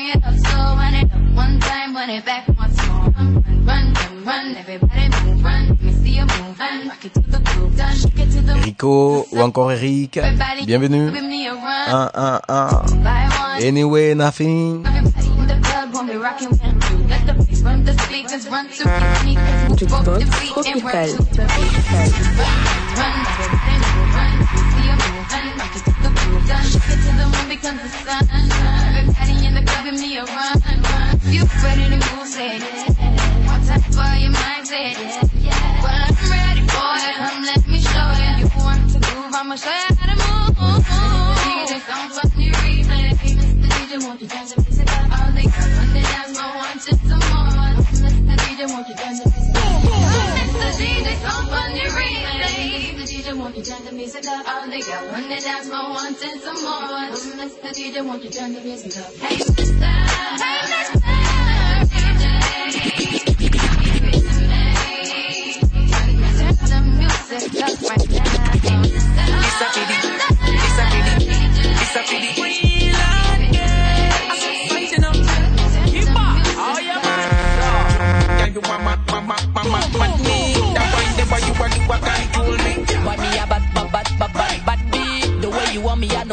Rico ou encore Eric, bienvenue. 1-1-1. Anyway, nothing. Jukebox tropical. You ready to move, say it. One time for your mind, say it. Well, I'm ready for it. Come, let me show you. You want to move, I'ma show you how to move. DJ, sounds like you replay. Mr. DJ, won't you dance the music up? All the girls on the dance floor wanted some more. Mr. DJ, won't you dance the music up? Mr. DJ, sounds like you replay. Mr. DJ, won't you dance the music up? All the girls on the dance floor wanted some more. Mr. DJ, won't you dance the music up? Hey, Mr. Hey, Mr. The music up right now.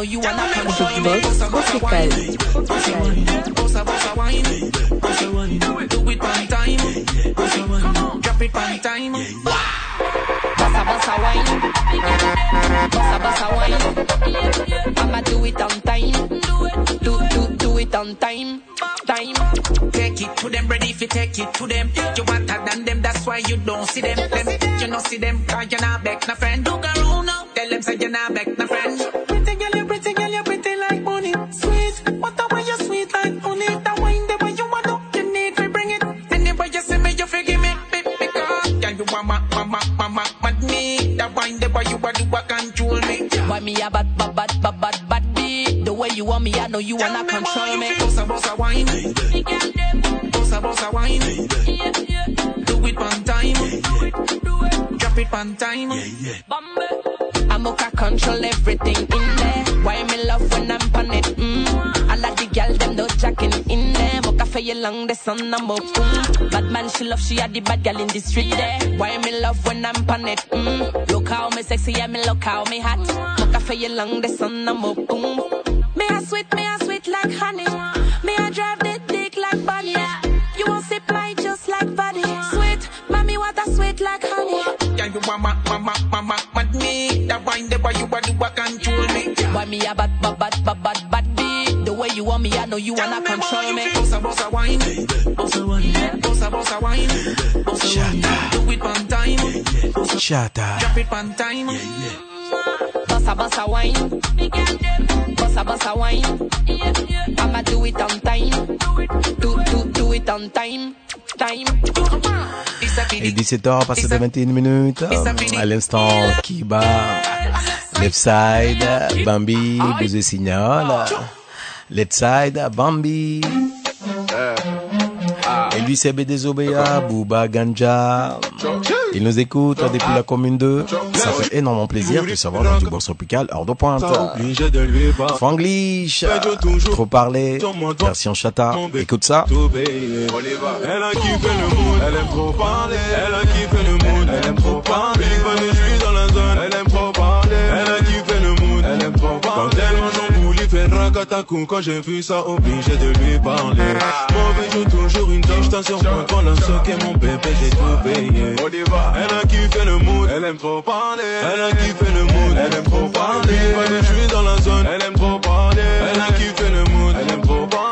you wanna control me. Jukebox Tropical. Bossa bossa wine, do it one time, drop it one time. Bossa bossa wine, bossa bossa wine. I'ma do it on time, do it on time. Take it to them, ready if you take it to them. You hotter than them, that's why you don't see them. You don't see them, cause you're not back, no friend. Look around now, tell them say you're not back, no friend. Pretty girl, you're pretty like money. Sweet, what the way you're sweet like honey. That wine, the way you want to, you need to bring it. Anyway you see me, you forgive me, because yeah, you want mad me. That wine, the way you want to control me. Why me a bad beat? The way you want me, I know you wanna control me. Bossa wine, bossa wine. Do it one time, drop it one time. I'm okay, control everything in there. Why me love when I'm on it? I like the girl, them no jacking in there. Mocha for you long, the sun I'm up. Bad man, she love, she had the bad girl in the street there. Why me love when I'm on it? Look how me sexy, yeah, me look how me hot. Mocha for you long, the sun I'm up. Me a sweet like honey. Me a drive the dick like bunny. You won't sip my just like body. Sweet, mommy, what a sweet like honey. Yeah, you want mad me. That wine, the way you want to control me. Why me a bad beat? The way you want me, I know you wanna control me. Bossa wine, bossa wine. Do it one time. Shut up. Drop it one time. Bossa wine. Bossa wine. I'ma do it on time. Do it on time. Et 17h, passé de 21 minutes. À l'instant, Kiba, Left Side, Bambi, Bouze Signal. Left Side, Bambi. Et lui, c'est BDZOBA, Booba Ganja. Il nous écoute depuis la commune 2. Ça fait énormément plaisir de savoir dans du bourse tropical hors de pointe. Franglish, trop parler, version chata. Écoute ça. Elle a kiffé le mood, elle aime trop parler. Elle a kiffé le mood, elle aime trop parler. Je suis dans la zone, elle aime trop parler. Elle a kiffé le mood, elle aime trop parler. Quand elle mange son boule, il fait racatakou. Quand j'ai vu ça, obligé de lui parler. Mauvais joue toujours une tâche, t'as sur moi. Quand la soque est mon bébé, j'ai tout payé. Elle a kiffé le mood, elle aime trop parler. Elle a kiffé le mood, elle aime trop parler. Je suis dans la zone, elle aime trop parler. Elle a kiffé le mood, elle aime trop parler.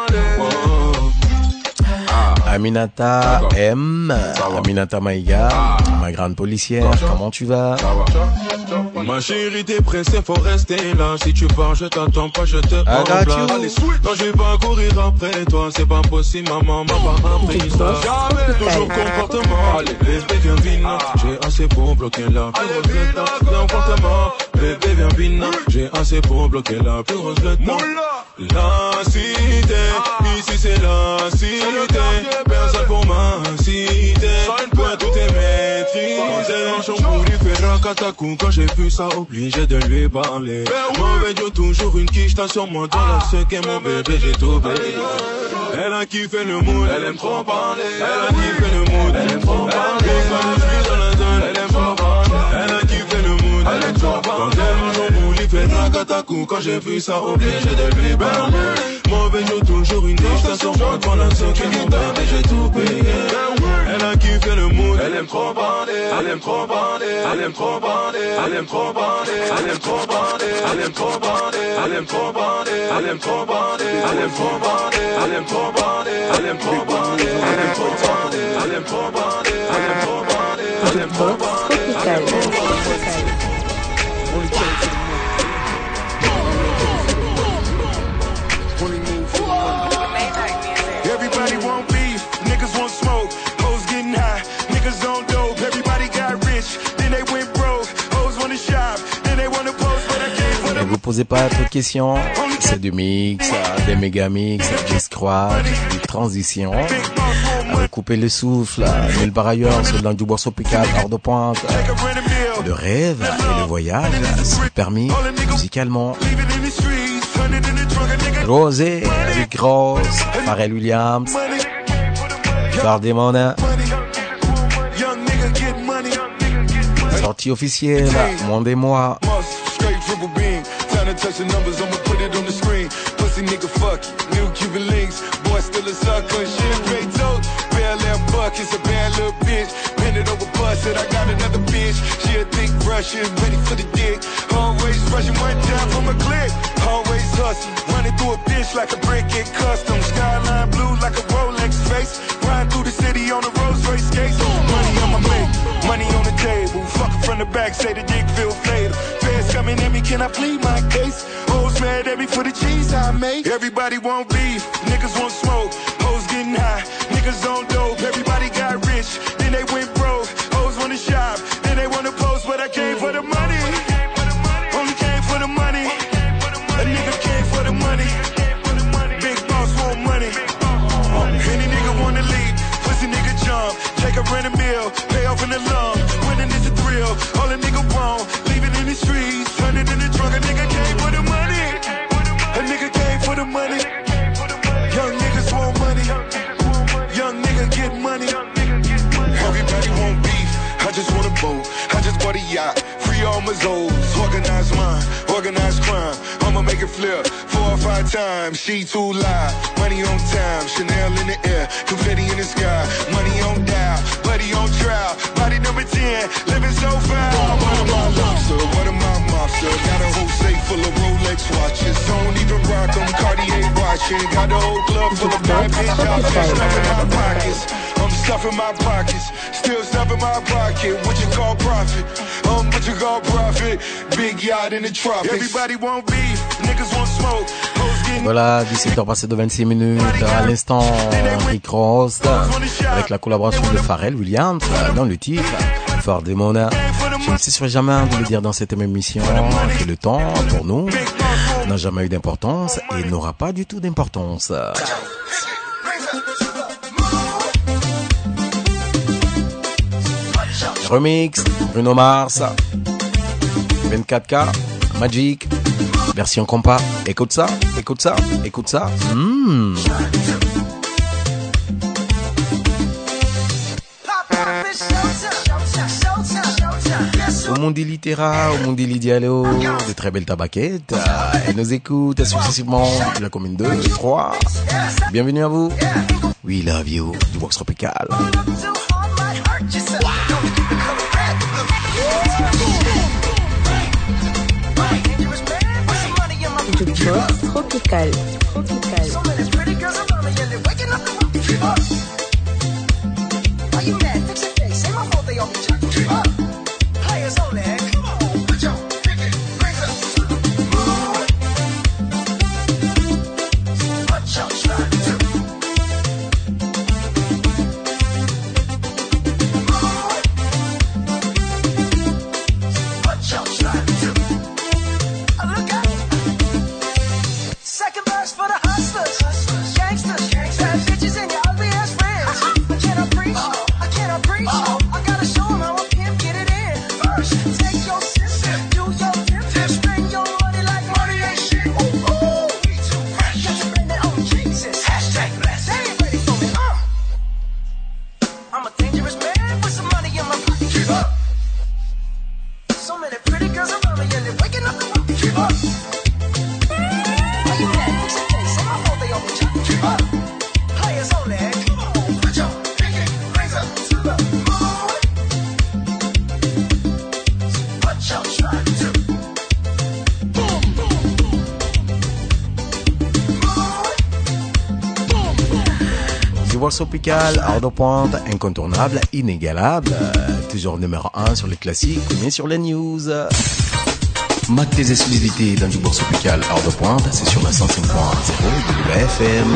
Aminata M, Aminata Maïga, ma grande policière, comment tu vas? Ma chérie, t'es pressée, faut rester là. Si tu pars, je t'attends pas, je te remplace. Non, je vais pas courir après toi, c'est pas possible, maman m'a pas appris ça. Jamais, toujours comportement. Allez, bébé, viens vina, j'ai assez pour bloquer la plus grosse bête. Comportement, bébé, viens vina, j'ai assez pour bloquer la plus grosse bête. La cité, ici c'est la cité. Personne pour m'inciter, toi tout est maîtrisé. Chambouli fait racatakou, quand j'ai vu ça, obligé de lui parler. Mauvais Dieu, toujours une quiche, t'as sur moi dans la seque et mon bébé, j'ai tout payé. Elle a kiffé le mood, elle aime trop parler. Elle a kiffé le mood, elle aime trop parler. Quand je suis dans la zone, elle aime trop parler. Elle a kiffé le mood, elle aime trop parler. Quand elle mange son boule, il fait racatakou, quand j'ai vu ça, obligé de lui parler. Mauvais Dieu, toujours une quiche, t'as sur moi dans la seque et mon bébé, j'ai tout payé. Elle a kiffé le mood, elle aime trop parler. Elle aime trop parler, elle aime trop parler. Elle aime trop parler, elle aime trop parler. Elle aime trop parler, elle aime trop parler. Elle aime trop parler, elle aime trop parler. Elle aime trop parler, elle aime trop parler. Elle aime trop parler, elle aime trop parler. Elle aime trop parler, elle aime trop parler. Everybody want beef, niggas want smoke. Hoes getting high, niggas on dope. Everybody got rich, then they went broke. Hoes wanna shop, then they wanna post, but I can't for Ne vous posez pas trop de questions. C'est du mix, des méga mix, du scratch, du transition. Couper le souffle, nulle part ailleurs, sur du bourse tropical hors de pointe. Le rêve et le voyage, c'est permis musicalement. Rosé, Rick Ross, Pharrell Williams, Bardemona. Sortie officielle, Monde et moi. it on the screen. Pussy nigga, fuck it. New Cuban links, boy still a sucker. Champagne toast, Bel Air buckets, a bad little bitch. Bend it over, busted. I got another bitch. She a thick Russian, ready for the dick. Always rushing one time from a click. Always hustle, running through a bitch like a brick in custom. Skyline blue like a Rolex face. Riding through the city on a Rolls Royce skates. Money on my make, money on the table. Fucking from the back, say the dick feel fatal. Feds coming at me, can I plead my case? Hoes mad at me for the cheese I make. Everybody want beef, niggas want smoke. Hoes getting high, niggas on dope. Everybody got rich, then they went broke. Hoes wanna shop, then they wanna post, but I came for the money. Only came for the money. A nigga came for the money. Big boss want money. Any nigga wanna leave, pussy nigga jump. Take a rent a meal, pay off in the lump. Winning is a thrill, all a nigga want. Leave it in the streets, turn it in the trunk. A nigga came for the money. A nigga came for the money. Young niggas want money. Young nigga get money. Everybody want beef, I just want a boat. I just bought a yacht, free all my zones. Organized mine, organized crime. I'ma make it flip 4 or 5 times. She too loud, money on time. Chanel in the air, confetti in the sky. Money on dial, buddy on trial. Body number 10, living so foul. What am I lobster? What am I mobster? Got a whole safe full of Rolex watches. Don't even rock them, Cartier watching. Got the whole club full of bad bitch outfits. Stuffing my pockets, I'm stuffing my pockets. Still stuffing my pocket. What you call profit? What you call profit? Big yacht in the tropics. Everybody want beef, niggas want smoke. Voilà, 17h passé de 26 minutes. À l'instant, Rick Ross avec la collaboration de Pharrell Williams dans le titre Fort de Mona. Je ne cesserai jamais de le dire dans cette même émission que le temps pour nous n'a jamais eu d'importance et n'aura pas du tout d'importance. Remix, Bruno Mars, 24K, Magic, version compas. Écoute ça, écoute ça, écoute ça. Au Mundi Littéra, au Mundi Lidialo, de très belles tabaquettes. Elle nous écoute successivement de la commune 2, 3. Bienvenue à vous. We love you, du Box Tropical. Jukebox Tropical. Tropical. Tropical, hors de pointe, incontournable, inégalable, toujours numéro 1 sur les classiques, mais sur les news. Mat tes exclusivités dans du bourse tropical, hors de pointe, c'est sur la 105.0 de l'UFM.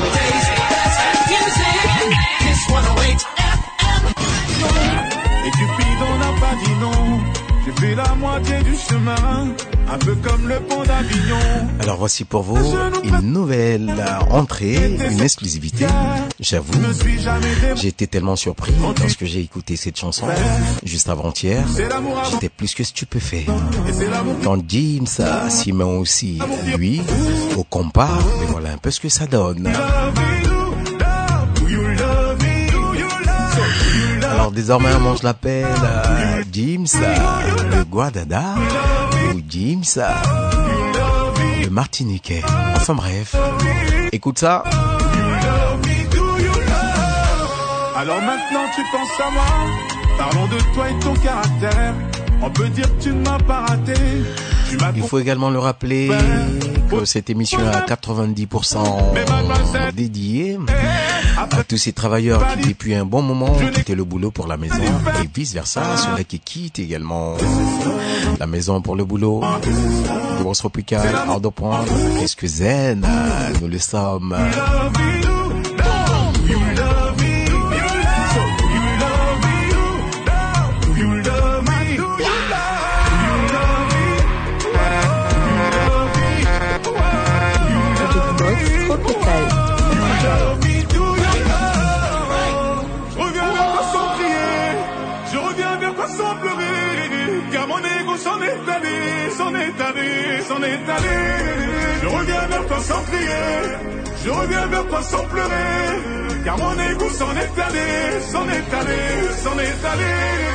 Et Cupidon n'a pas dit non, j'ai fait la moitié du chemin. Un peu comme le pont d'Avignon. Alors voici pour vous une nouvelle entrée, une exclusivité. J'avoue, j'ai été tellement surpris lorsque j'ai écouté cette chanson juste avant-hier. J'étais plus que stupéfait. Quand James s'y met aussi, lui, au compas, mais voilà un peu ce que ça donne. Alors désormais, moi je l'appelle James le Guadada. James Le Martiniquais. Enfin bref. Écoute ça. Alors maintenant tu penses à moi. Parlons de toi et ton caractère. On peut dire que tu ne m'as pas raté. Il faut également le rappeler que cette émission est à 90% dédiée à tous ces travailleurs qui depuis un bon moment ont quitté le boulot pour la maison et vice versa, ceux-là qui quittent également la maison pour le boulot. Grosse tropicale, hors de point, qu'est-ce que zen, nous le sommes. Je reviens vers toi sans crier, je reviens vers toi sans pleurer, car mon égo s'en est allé, s'en est allé, s'en est allé.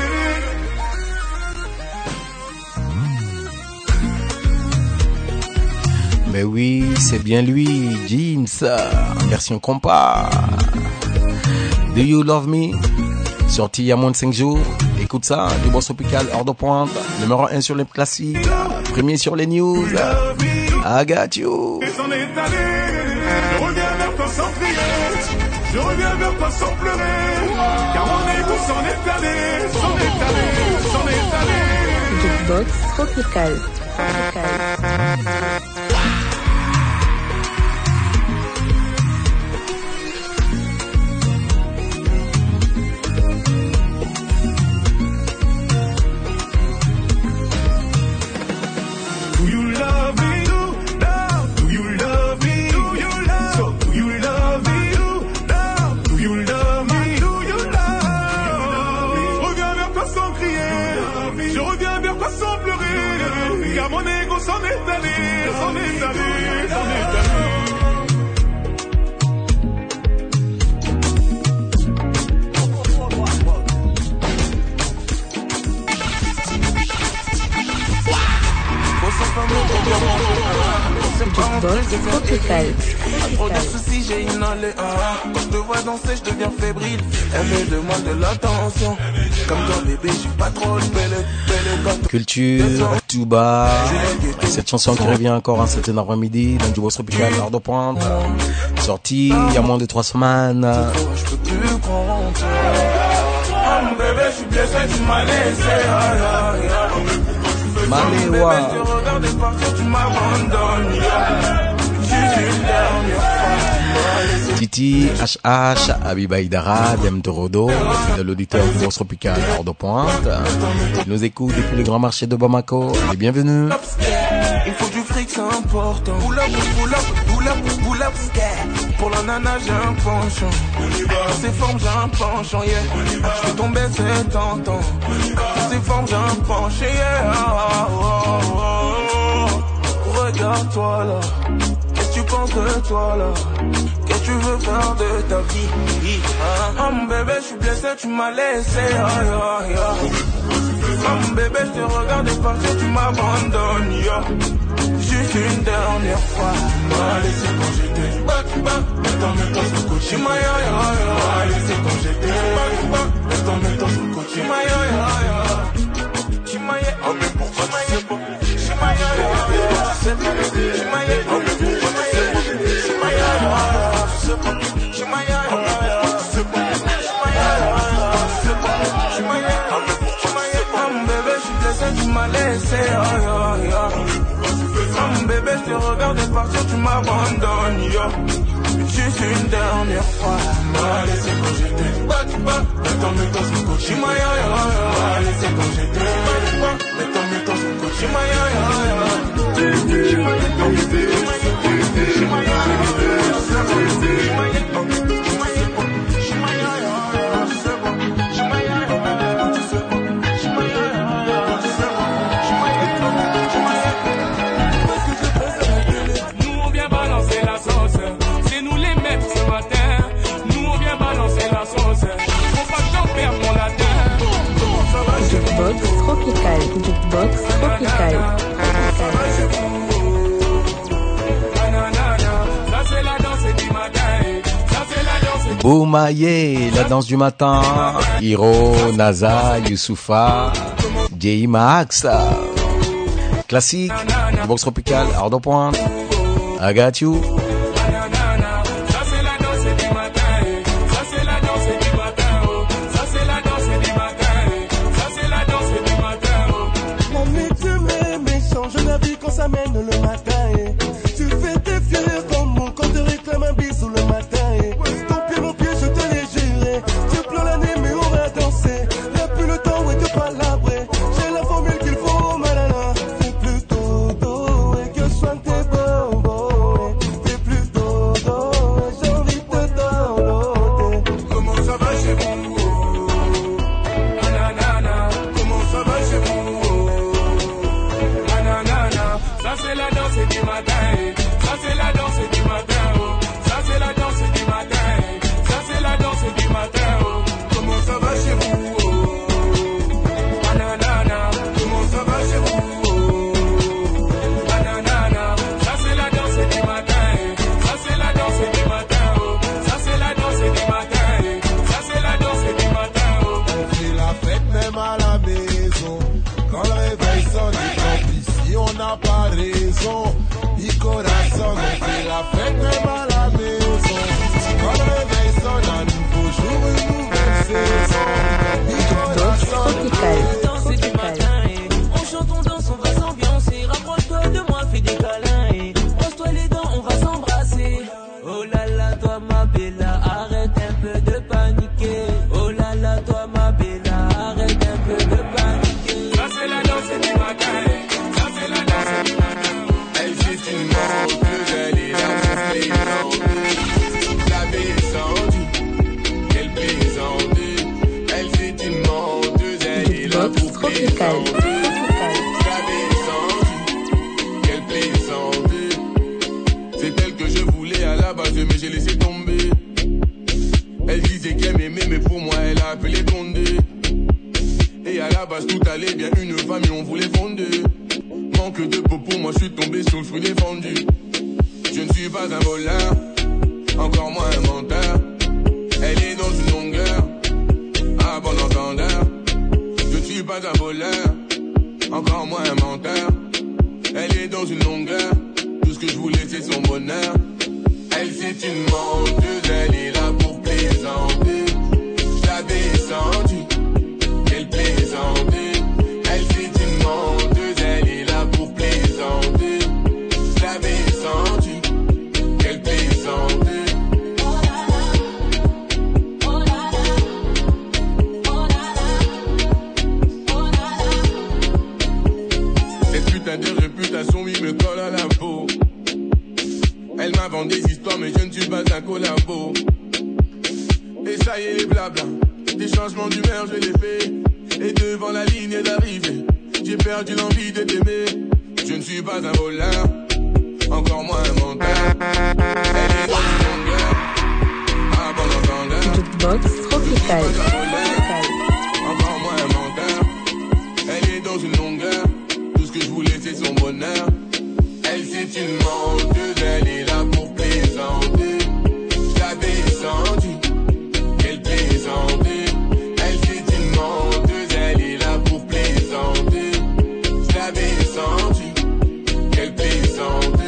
Mais oui, c'est bien lui, James, version compas. Do You Love Me? Sorti il y a moins de 5 jours. Écoute ça, du boss tropical hors de pointe, numéro 1 sur les classiques, premier sur les news. I got you. Je reviens vers toi sans crier, je reviens vers toi sans pleurer, car mon égo s'en est allé, s'en est allé, s'en est allé. Jukebox tropical. Tropical. Trop de soucis, j'ai inhalé. Quand je te vois danser, je deviens fébrile. Elle me demande de l'attention. Comme toi, bébé, je suis pas trop le Culture, tout bas. Cette chanson qui revient encore un certain après-midi dans du boss tropical, hors de pointe. Sortie il y a moins de 3 semaines. Je peux plus prendre. Oh, bébé, je suis blessé, tu m'as laissé. Maléwa. Je te regarde et partir, tu m'abandonnes. Titi, HH, Abiba Idara, Dem Torodo, de l'auditeur du boss tropical hors de pointe. Il nous écoute depuis le grand marché de Bamako. Et bienvenue. Il faut du fric, c'est important. Pull up, pull up, pull up, pull up. Pour la nana, j'ai un penchant. Dans ses formes, j'ai un penchant, yeah. Je fais tomber, c'est tentant. Dans ses formes, j'ai un penchant, yeah. Regarde-toi là. Qu'est-ce que tu penses de toi là? Qu'est-ce que tu veux faire de ta vie? Oh mon bébé, je suis blessé, tu m'as laissé. Oh mon bébé, je te regarde et partir, tu m'abandonnes. Juste une dernière fois. Tu m'as laissé quand j'étais Mets-toi sur le coach. Tu m'as laissé quand j'étais Mets-toi sur le coach. Tu m'as oh mais pourquoi tu sais pas? Tu m'as tu sais pas. Tu m'as oh mais pourquoi tu sais pas? Tu m'as tu sais pas. Tu m'as tu sais pas. Tu m'as oh mais pourquoi tu sais pas? Mon bébé, je suis blessé, tu m'as laissé. Mon bébé, je te regarde et partir, tu m'abandonnes. Juste une dernière fois. Tu m'as laissé quand j'étais Mets-toi sur le coach. Tu m'as laissé quand j'étais Mets-toi sur le coach. Tu Nous on vient balancer la sauce. C'est nous les maîtres ce matin. Nous on vient balancer la sauce. Faut pas que j'en perde mon latin. Jukebox tropical. Jukebox tropical. Boumaye, la danse du matin. Hiro, Naza, Youssoufa, J Max. Classique, box tropical, Ardo Pointe. I got you. Quand ça mène le matin, tu fais tes fiers comme mon quand te réclame un bisou le matin. Ton pied mon pied je te l'ai juré. Tu pleures la nuit mais on va danser. Y'a plus le temps et que palabrer. J'ai la formule qu'il faut malala. Fais plutôt dos et que je soigne tes bobos. Fais plutôt dos et j'ai envie de te downloader. Comment ça va chez vous? Nanana. Comment ça va chez vous? Ça c'est la danse du matin, ça c'est la danse du matin, oh. Ça c'est la danse du matin, ça c'est la danse du matin, oh. Comment ça va chez vous, oh? Nanana, comment ça va chez vous, oh? Nanana, ça c'est la danse du matin, ça c'est la danse du matin, oh. Ça c'est la danse du matin, ça c'est la danse du matin, oh. On fait la fête même à la maison, quand le réveil sonne, si on n'a pas raison, du corazon, on fait la fête même à la maison. Quand le réveil sonne, à nouveau jour, une nouvelle saison. Du corazon, danser du matin. On chante, on danse, on va s'ambiancer. Rapproche-toi de moi, fais des câlins. Brosse-toi les dents, on va s'embrasser. Oh là là, toi ma bella, arrête un peu de paniquer. Oh là là, toi ma bella, arrête un peu de paniquer. ça c'est la danse du matin. Elle fait une menteuse, elle est là pour plaisanter. La descendue, quelle plaisanteuse. Elle fait une menteuse, elle est là pour plaisanter. La descendue, quelle plaisanteuse. C'est elle que je voulais à la base, mais j'ai laissé tomber. Elle disait qu'elle m'aimait, mais pour moi elle a appelé Condé. Et à la base tout allait bien, une famille on voulait fonder. Manque de peau pour moi, je suis tombé sur le fruit défendu. Je ne suis pas un voleur, encore moins un menteur. Elle est dans une longueur, à bon entendeur. Je ne suis pas un voleur, encore moins un menteur. Elle est dans une longueur, tout ce que je voulais c'est son bonheur. Elle c'est une menteuse, elle est là pour plaisanter. Je l'avais senti, qu'elle plaisantait. Elle c'est une menteuse, elle est là pour plaisanter. Je l'avais senti, qu'elle plaisantait. Cette putain de réputation, oui, me colle à la peau. Elle m'invente des histoires, mais je ne suis pas un collabo. Et ça y est, les blabla, des changements d'humeur, je les fais. Et devant la ligne d'arrivée, j'ai perdu l'envie de t'aimer. Je ne suis pas un voleur, encore moins un menteur. Elle est dans une longueur, à bon entendeur. Jukebox tropical. Encore moins un menteur. Elle est dans une longueur, tout ce que je voulais c'est son bonheur. Elle c'est une menteuse, elle est là pour plaisanter. Je l'avais senti, qu'elle plaisantait. Elle c'est une menteuse, elle est là pour plaisanter. Je l'avais senti, qu'elle plaisantait.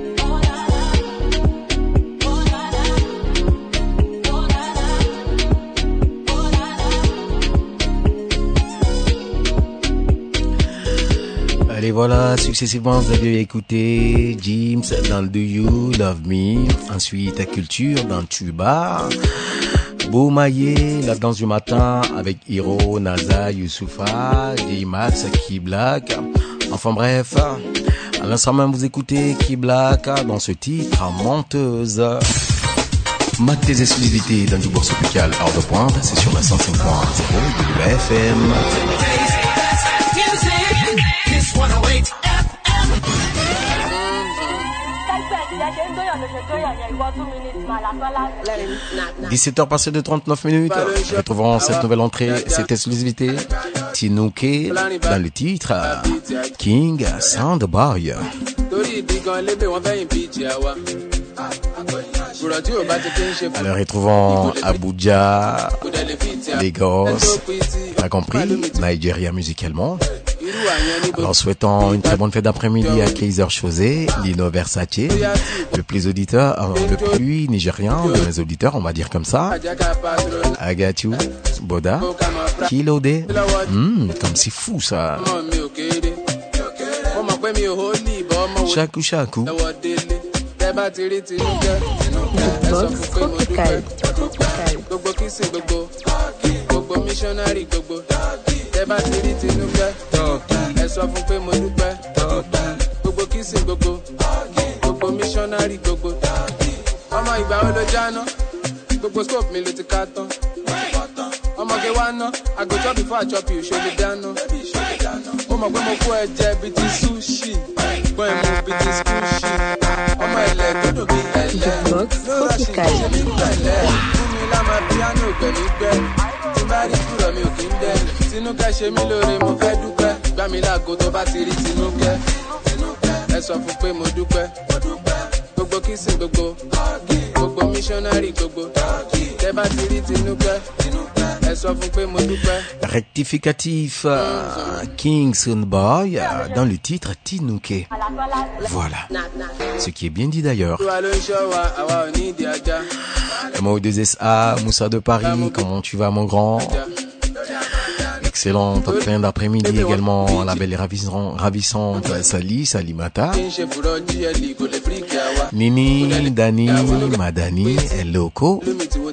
Allez, voilà, successivement, vous avez écouté James dans le Do You Love Me, ensuite Culture dans Tuba, Boumaye, la danse du matin avec Hiro, Naza, Youssoufa, J Max, Key Black. Enfin bref, à l'instant même vous écoutez Key Black dans ce titre, Menteuse. Mate tes exclusivités dans du bourse tropical hors de pointe, c'est sur la 105.0 de WFM. « 17h passées de 39 minutes. Retrouvons cette nouvelle entrée, cette exclusivité. Tinouké dans le titre King Soundboy. Alors retrouvons Abuja, Lagos, t'as compris, Nigeria musicalement. Alors souhaitons une très bonne fête d'après-midi à Kaiser Chose, Lino Versace, le plus nigérien de mes auditeurs, on va dire comme ça. Agatu, Boda, Kilode, comme c'est fou ça. Shaku Shaku. Jukebox Tropical. Missionary gbogbo tẹ́ bá ti rí Tinubu ẹ sọ fún pé mo dúpẹ́ gbogbo kissing gbogbo missionary gbogbo ọmọ ìgbà wo ló jáná gbogbo scope mi ló ti ká tán ọmọge wa ná I go chop before I chop you ṣe lè dáná ó mọ̀ pé mo kó ẹ jẹ bíi ti sushi gbọ́n ẹ̀ mú bíi ti sushi ọmọ ilẹ̀ tó dùn bíi ẹ̀lẹ́ ló rà sí ṣe mí pẹ̀lẹ́ fún mi lámà piano gbẹ̀mí gbẹ́. Bari kúrò mi ò kí ń dẹ́ Tinúkẹ́ ṣe mí lóore mo fẹ́ dúpẹ́ gbá mi láago tó bá ti rí Tinúkẹ́ ẹ sọ fún pé mo dúpẹ́ gbogbo kissing gbogbo missionary gbogbo tẹ́ bá ti rí Tinúkẹ́ ẹ sọ fún pé mo dúpẹ́. Rectificatif Kingston Boy dans le titre Tinúkẹ́. Voilà. Ce qui est bien dit d'ailleurs. MO2SA, Moussa de Paris, comment tu vas mon grand? Excellente fin d'après-midi également à la belle et ravissante Salimata. Nini, Dani, Madani et Loco.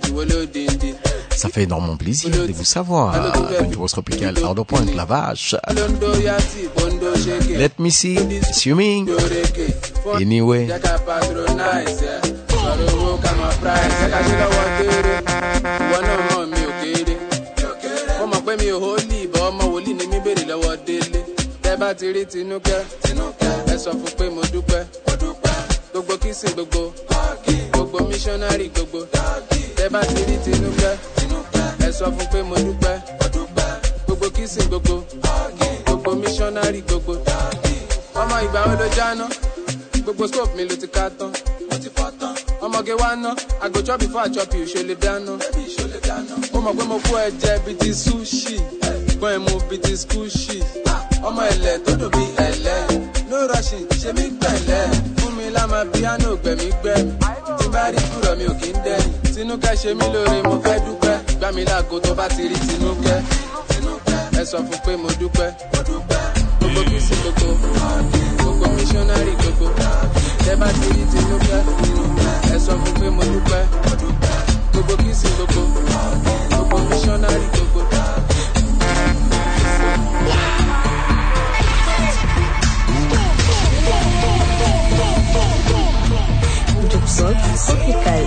Ça fait énormément plaisir de vous savoir. Contours tropical, Ardo Pointe, la vache. Let me see, assuming. Anyway. Bá ti rí Tinúkẹ́ ẹ sọ fún pé mo dúpẹ́ gbogbo kissing gbogbo missionary gbogbo tẹ́ bá ti rí Tinúkẹ́ ẹ sọ fún pé mo dúpẹ́ gbogbo kissing gbogbo missionary gbogbo ọmọ ìgbà wo ló jáná gbogbo scope mi ló ti ká tán ọmọge wa ná I go chop before I chop you ṣe lè dáná ó mọ̀ pé mo kó ẹ jẹ bíi ti sushi gbọ́n ẹ̀ mú bíi ti squishy ọmọ ilẹ̀ tó dùn bí ẹ̀lẹ́ no rushing ṣe mí pẹ̀lẹ́ fún mi lámà piano gbẹ̀mí tí bá rí kúrò mi ò kí ń dẹ́yìn Tinúkẹ́ ṣe mí lóore mo fẹ́ dúpẹ́ gbá mi láago tó bá ti rí Tinúkẹ́ ẹ sọ fún pé mo dúpẹ́ gbogbo kissing gbogbo missionary gbogbo tẹ́ bá ti rí Tinúkẹ́ ẹ sọ fún pé mo dúpẹ́ gbogbo kissing gbogbo missionary gbogbo. Jukebox Tropical.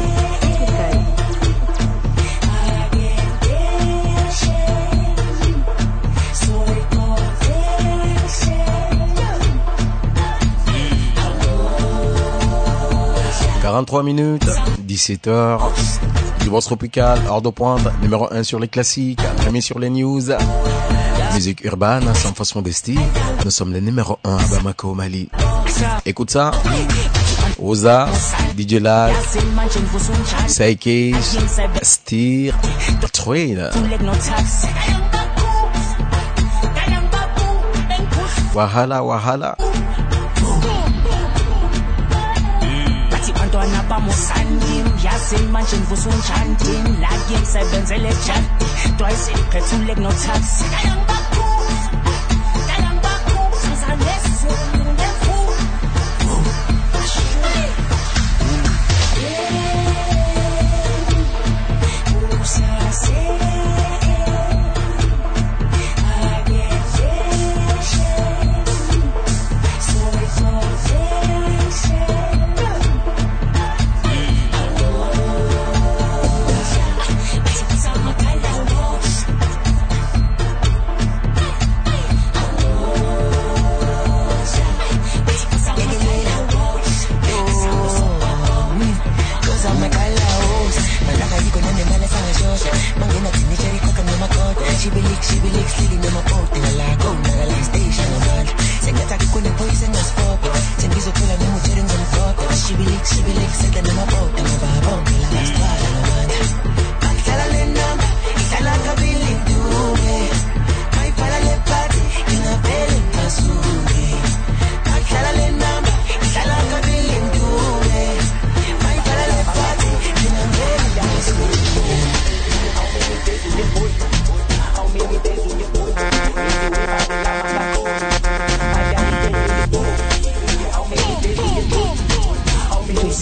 43 minutes, 17h. Jukebox Tropical, hors de pointe, numéro 1 sur les classiques, premier sur les news. Musique urbaine, sans fausse modestie. Nous sommes les numéro 1 à Bamako, Mali. Écoute ça. Oza, DJ Lag, Saikis, Steer, Train. Wahala, wahala.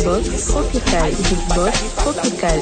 Jukebox Tropical. Jukebox Tropical.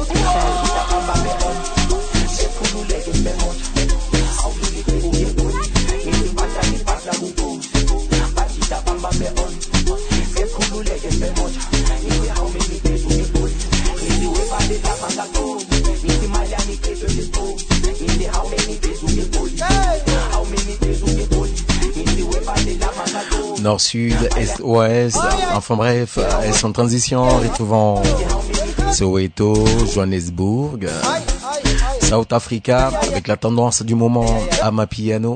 Nord, Sud, Est, Ouest, enfin bref, elles sont en transition, retrouvant Soweto, Johannesburg, South Africa, avec la tendance du moment à ma piano.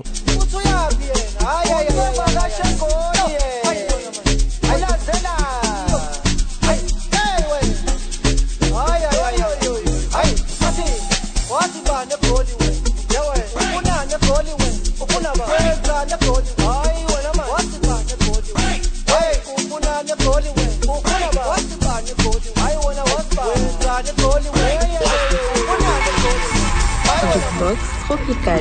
Jukebox Tropical.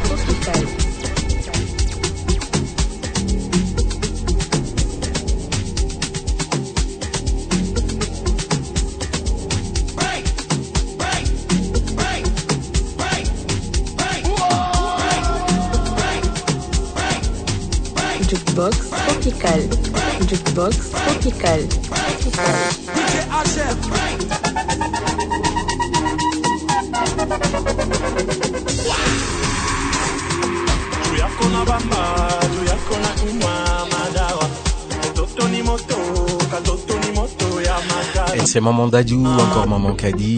Jukebox Tropical. Jukebox Tropical. Et c'est maman Dadju, encore maman Kadi.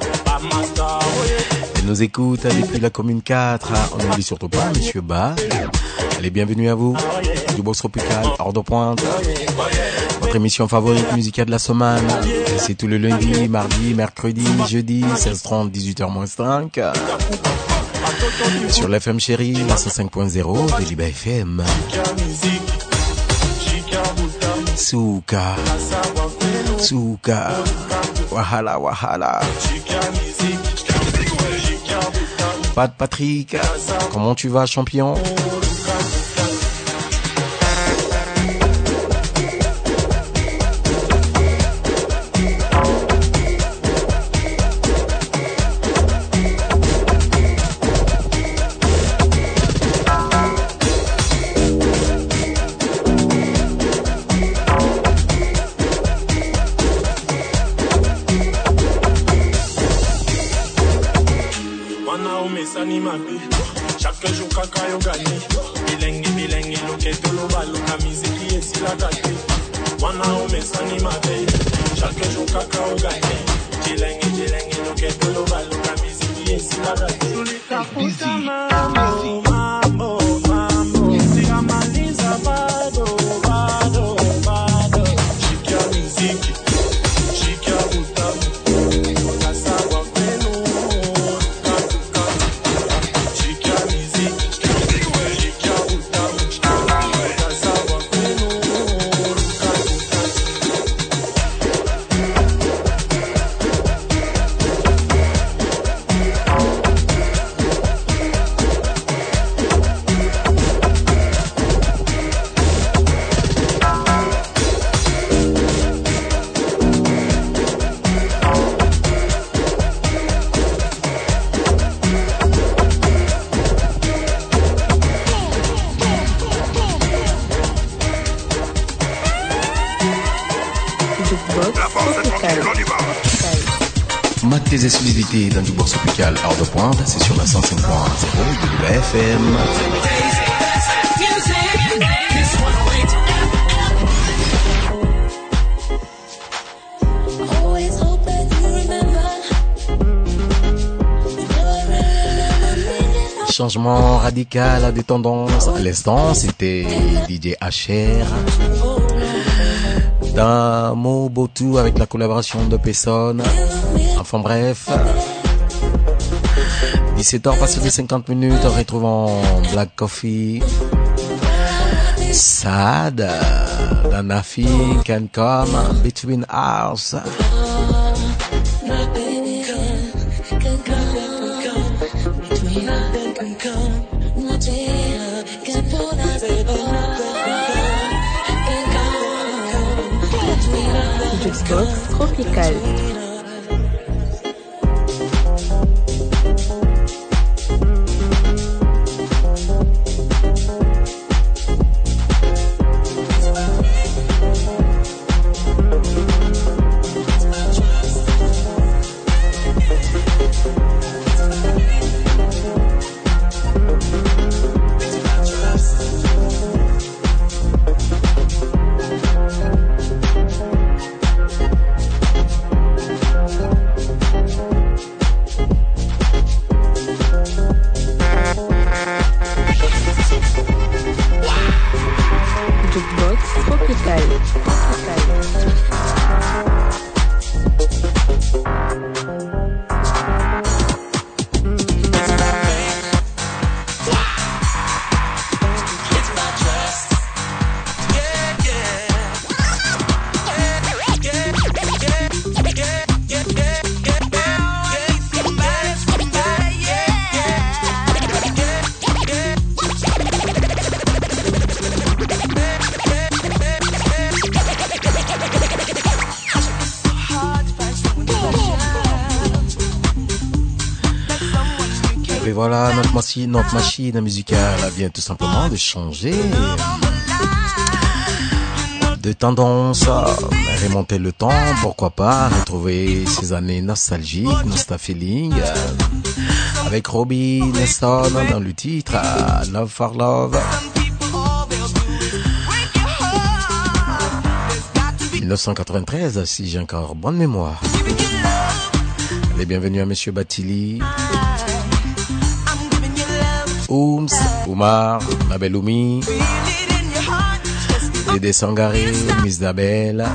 Elle nous écoute depuis la commune 4. On n'oublie surtout pas Monsieur Ba. Allez, bienvenue à vous. Du Box Tropical, hors de pointe. Votre émission favorite musicale de la semaine. C'est tous les lundis, mardi, mercredi, jeudi, 16h30, 18h-5. Sur l'FM Chérie, la 105.0 de Liba FM. Souka, Wahala, Wahala. Pat Patrick, comment tu vas, champion? Chaque jour kaka yo gagné bilengi loke toloba loka miziki esila kate wana omesani mabe chaque jour kaka yo gagné bilengi loke toloba loka miziki esila kate tulitafuta mambo sikamaliza bado shikia miziki shikia utamu wakasawa kwenu Tes exclusivités dans du Box Tropical hors de pointe, c'est sur la 105.0 de Liba FM. Changement radical des tendances. À l'instant, c'était DJ HR. D'un mot Botu avec la collaboration de Pesson. Enfin bref, 17h passé de 50 minutes en retrouvant Black Coffee, Sad, The Nothing Can Come Between Us. Jukebox Tropical. Voilà, notre machine musicale vient tout simplement de changer de tendance, remonter le temps, pourquoi pas retrouver ces années nostalgiques, nostalfeeling, avec Robbie Nelson dans le titre Love for Love. 1993, si j'ai encore bonne mémoire. Allez, bienvenue à Monsieur Batili. Ooms, Oumar, ma belle Oumi, Dédé Sangaré, Miss Dabel,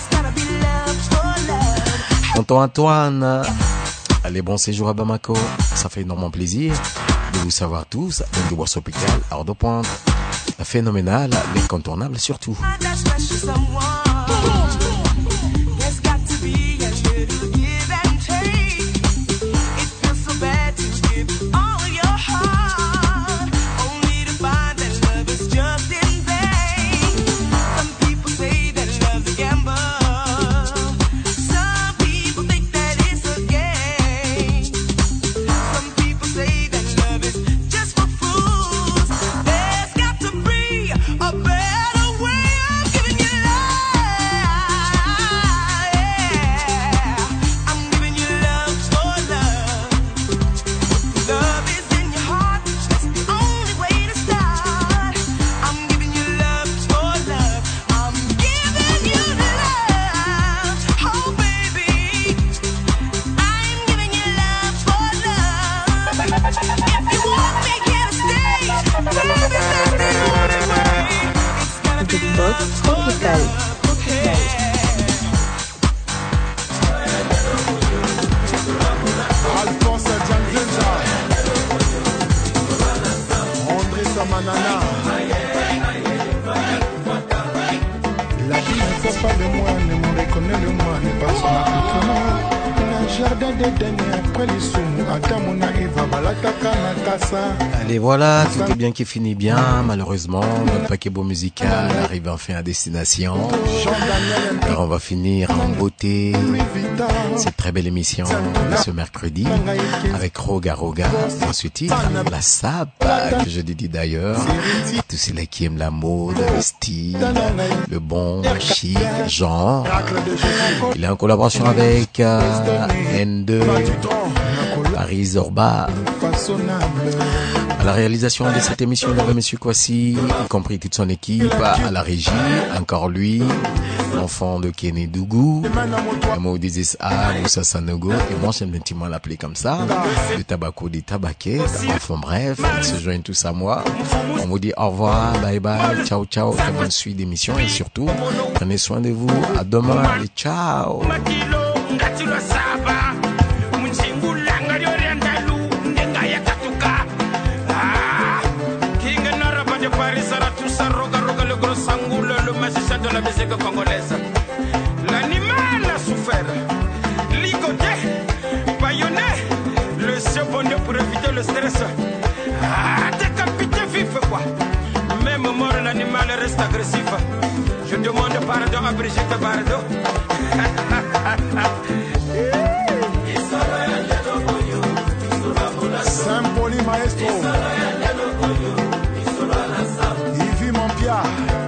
Tonton Antoine. Allez, bon séjour à Bamako. Ça fait énormément plaisir de vous savoir tous. Donc, de Bourse Tropical, hors de pointe, phénoménal, l'incontournable surtout. Jukebox Tropical. Alphonse Djanzenza, André Samanana. La vie ne fait pas de moi, ne me reconnaît le moi, n'est pas son appliquement. Jardin d'Éden après les soumous, Adam na Eva balataka na kasa. Allez, voilà, tout est bien qui finit bien. Malheureusement, notre paquet beau musical arrive enfin à destination. Alors on va finir en beauté cette très belle émission de ce mercredi avec Roga Roga dans ce titre, la sape que je dédie d'ailleurs à tous ceux qui aiment la mode, le style, le bon chic genre. Il est en collaboration avec N2 Paris Zorba. À la réalisation de cette émission, il y avait Monsieur Kwasi, y compris toute son équipe, à la régie, encore lui, l'enfant de Kenny Dougou, Maudizis A, Moussa Sanogo, et moi j'aime intimement l'appeler comme ça, le tabaco des tabaquettes, enfin bref, ils se joignent tous à moi. On vous dit au revoir, bye bye, ciao ciao, très bonne suite d'émission et surtout, prenez soin de vous, à demain et ciao. De la musique congolaise, l'animal a souffert, ligoté, baïonné, le seul bonheur pour éviter le stress, décapité vif quoi, même mort l'animal reste agressif. Je demande pardon à Brigitte Bardot. Saint-Poli Maestro Yves Mompia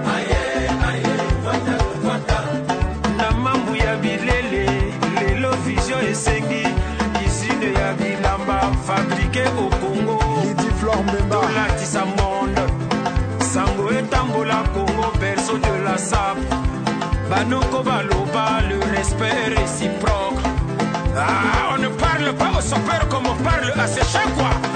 Namambu ya bilele Lelo vision esengi Usine ya bilamba Fabriqué au Congo Dolatisa monde Sango etambola Congo Berceau de la SAP Banoko Baloba Le respect réciproque. Ah, on ne parle pas au sopeur comme on parle à ses chiens quoi.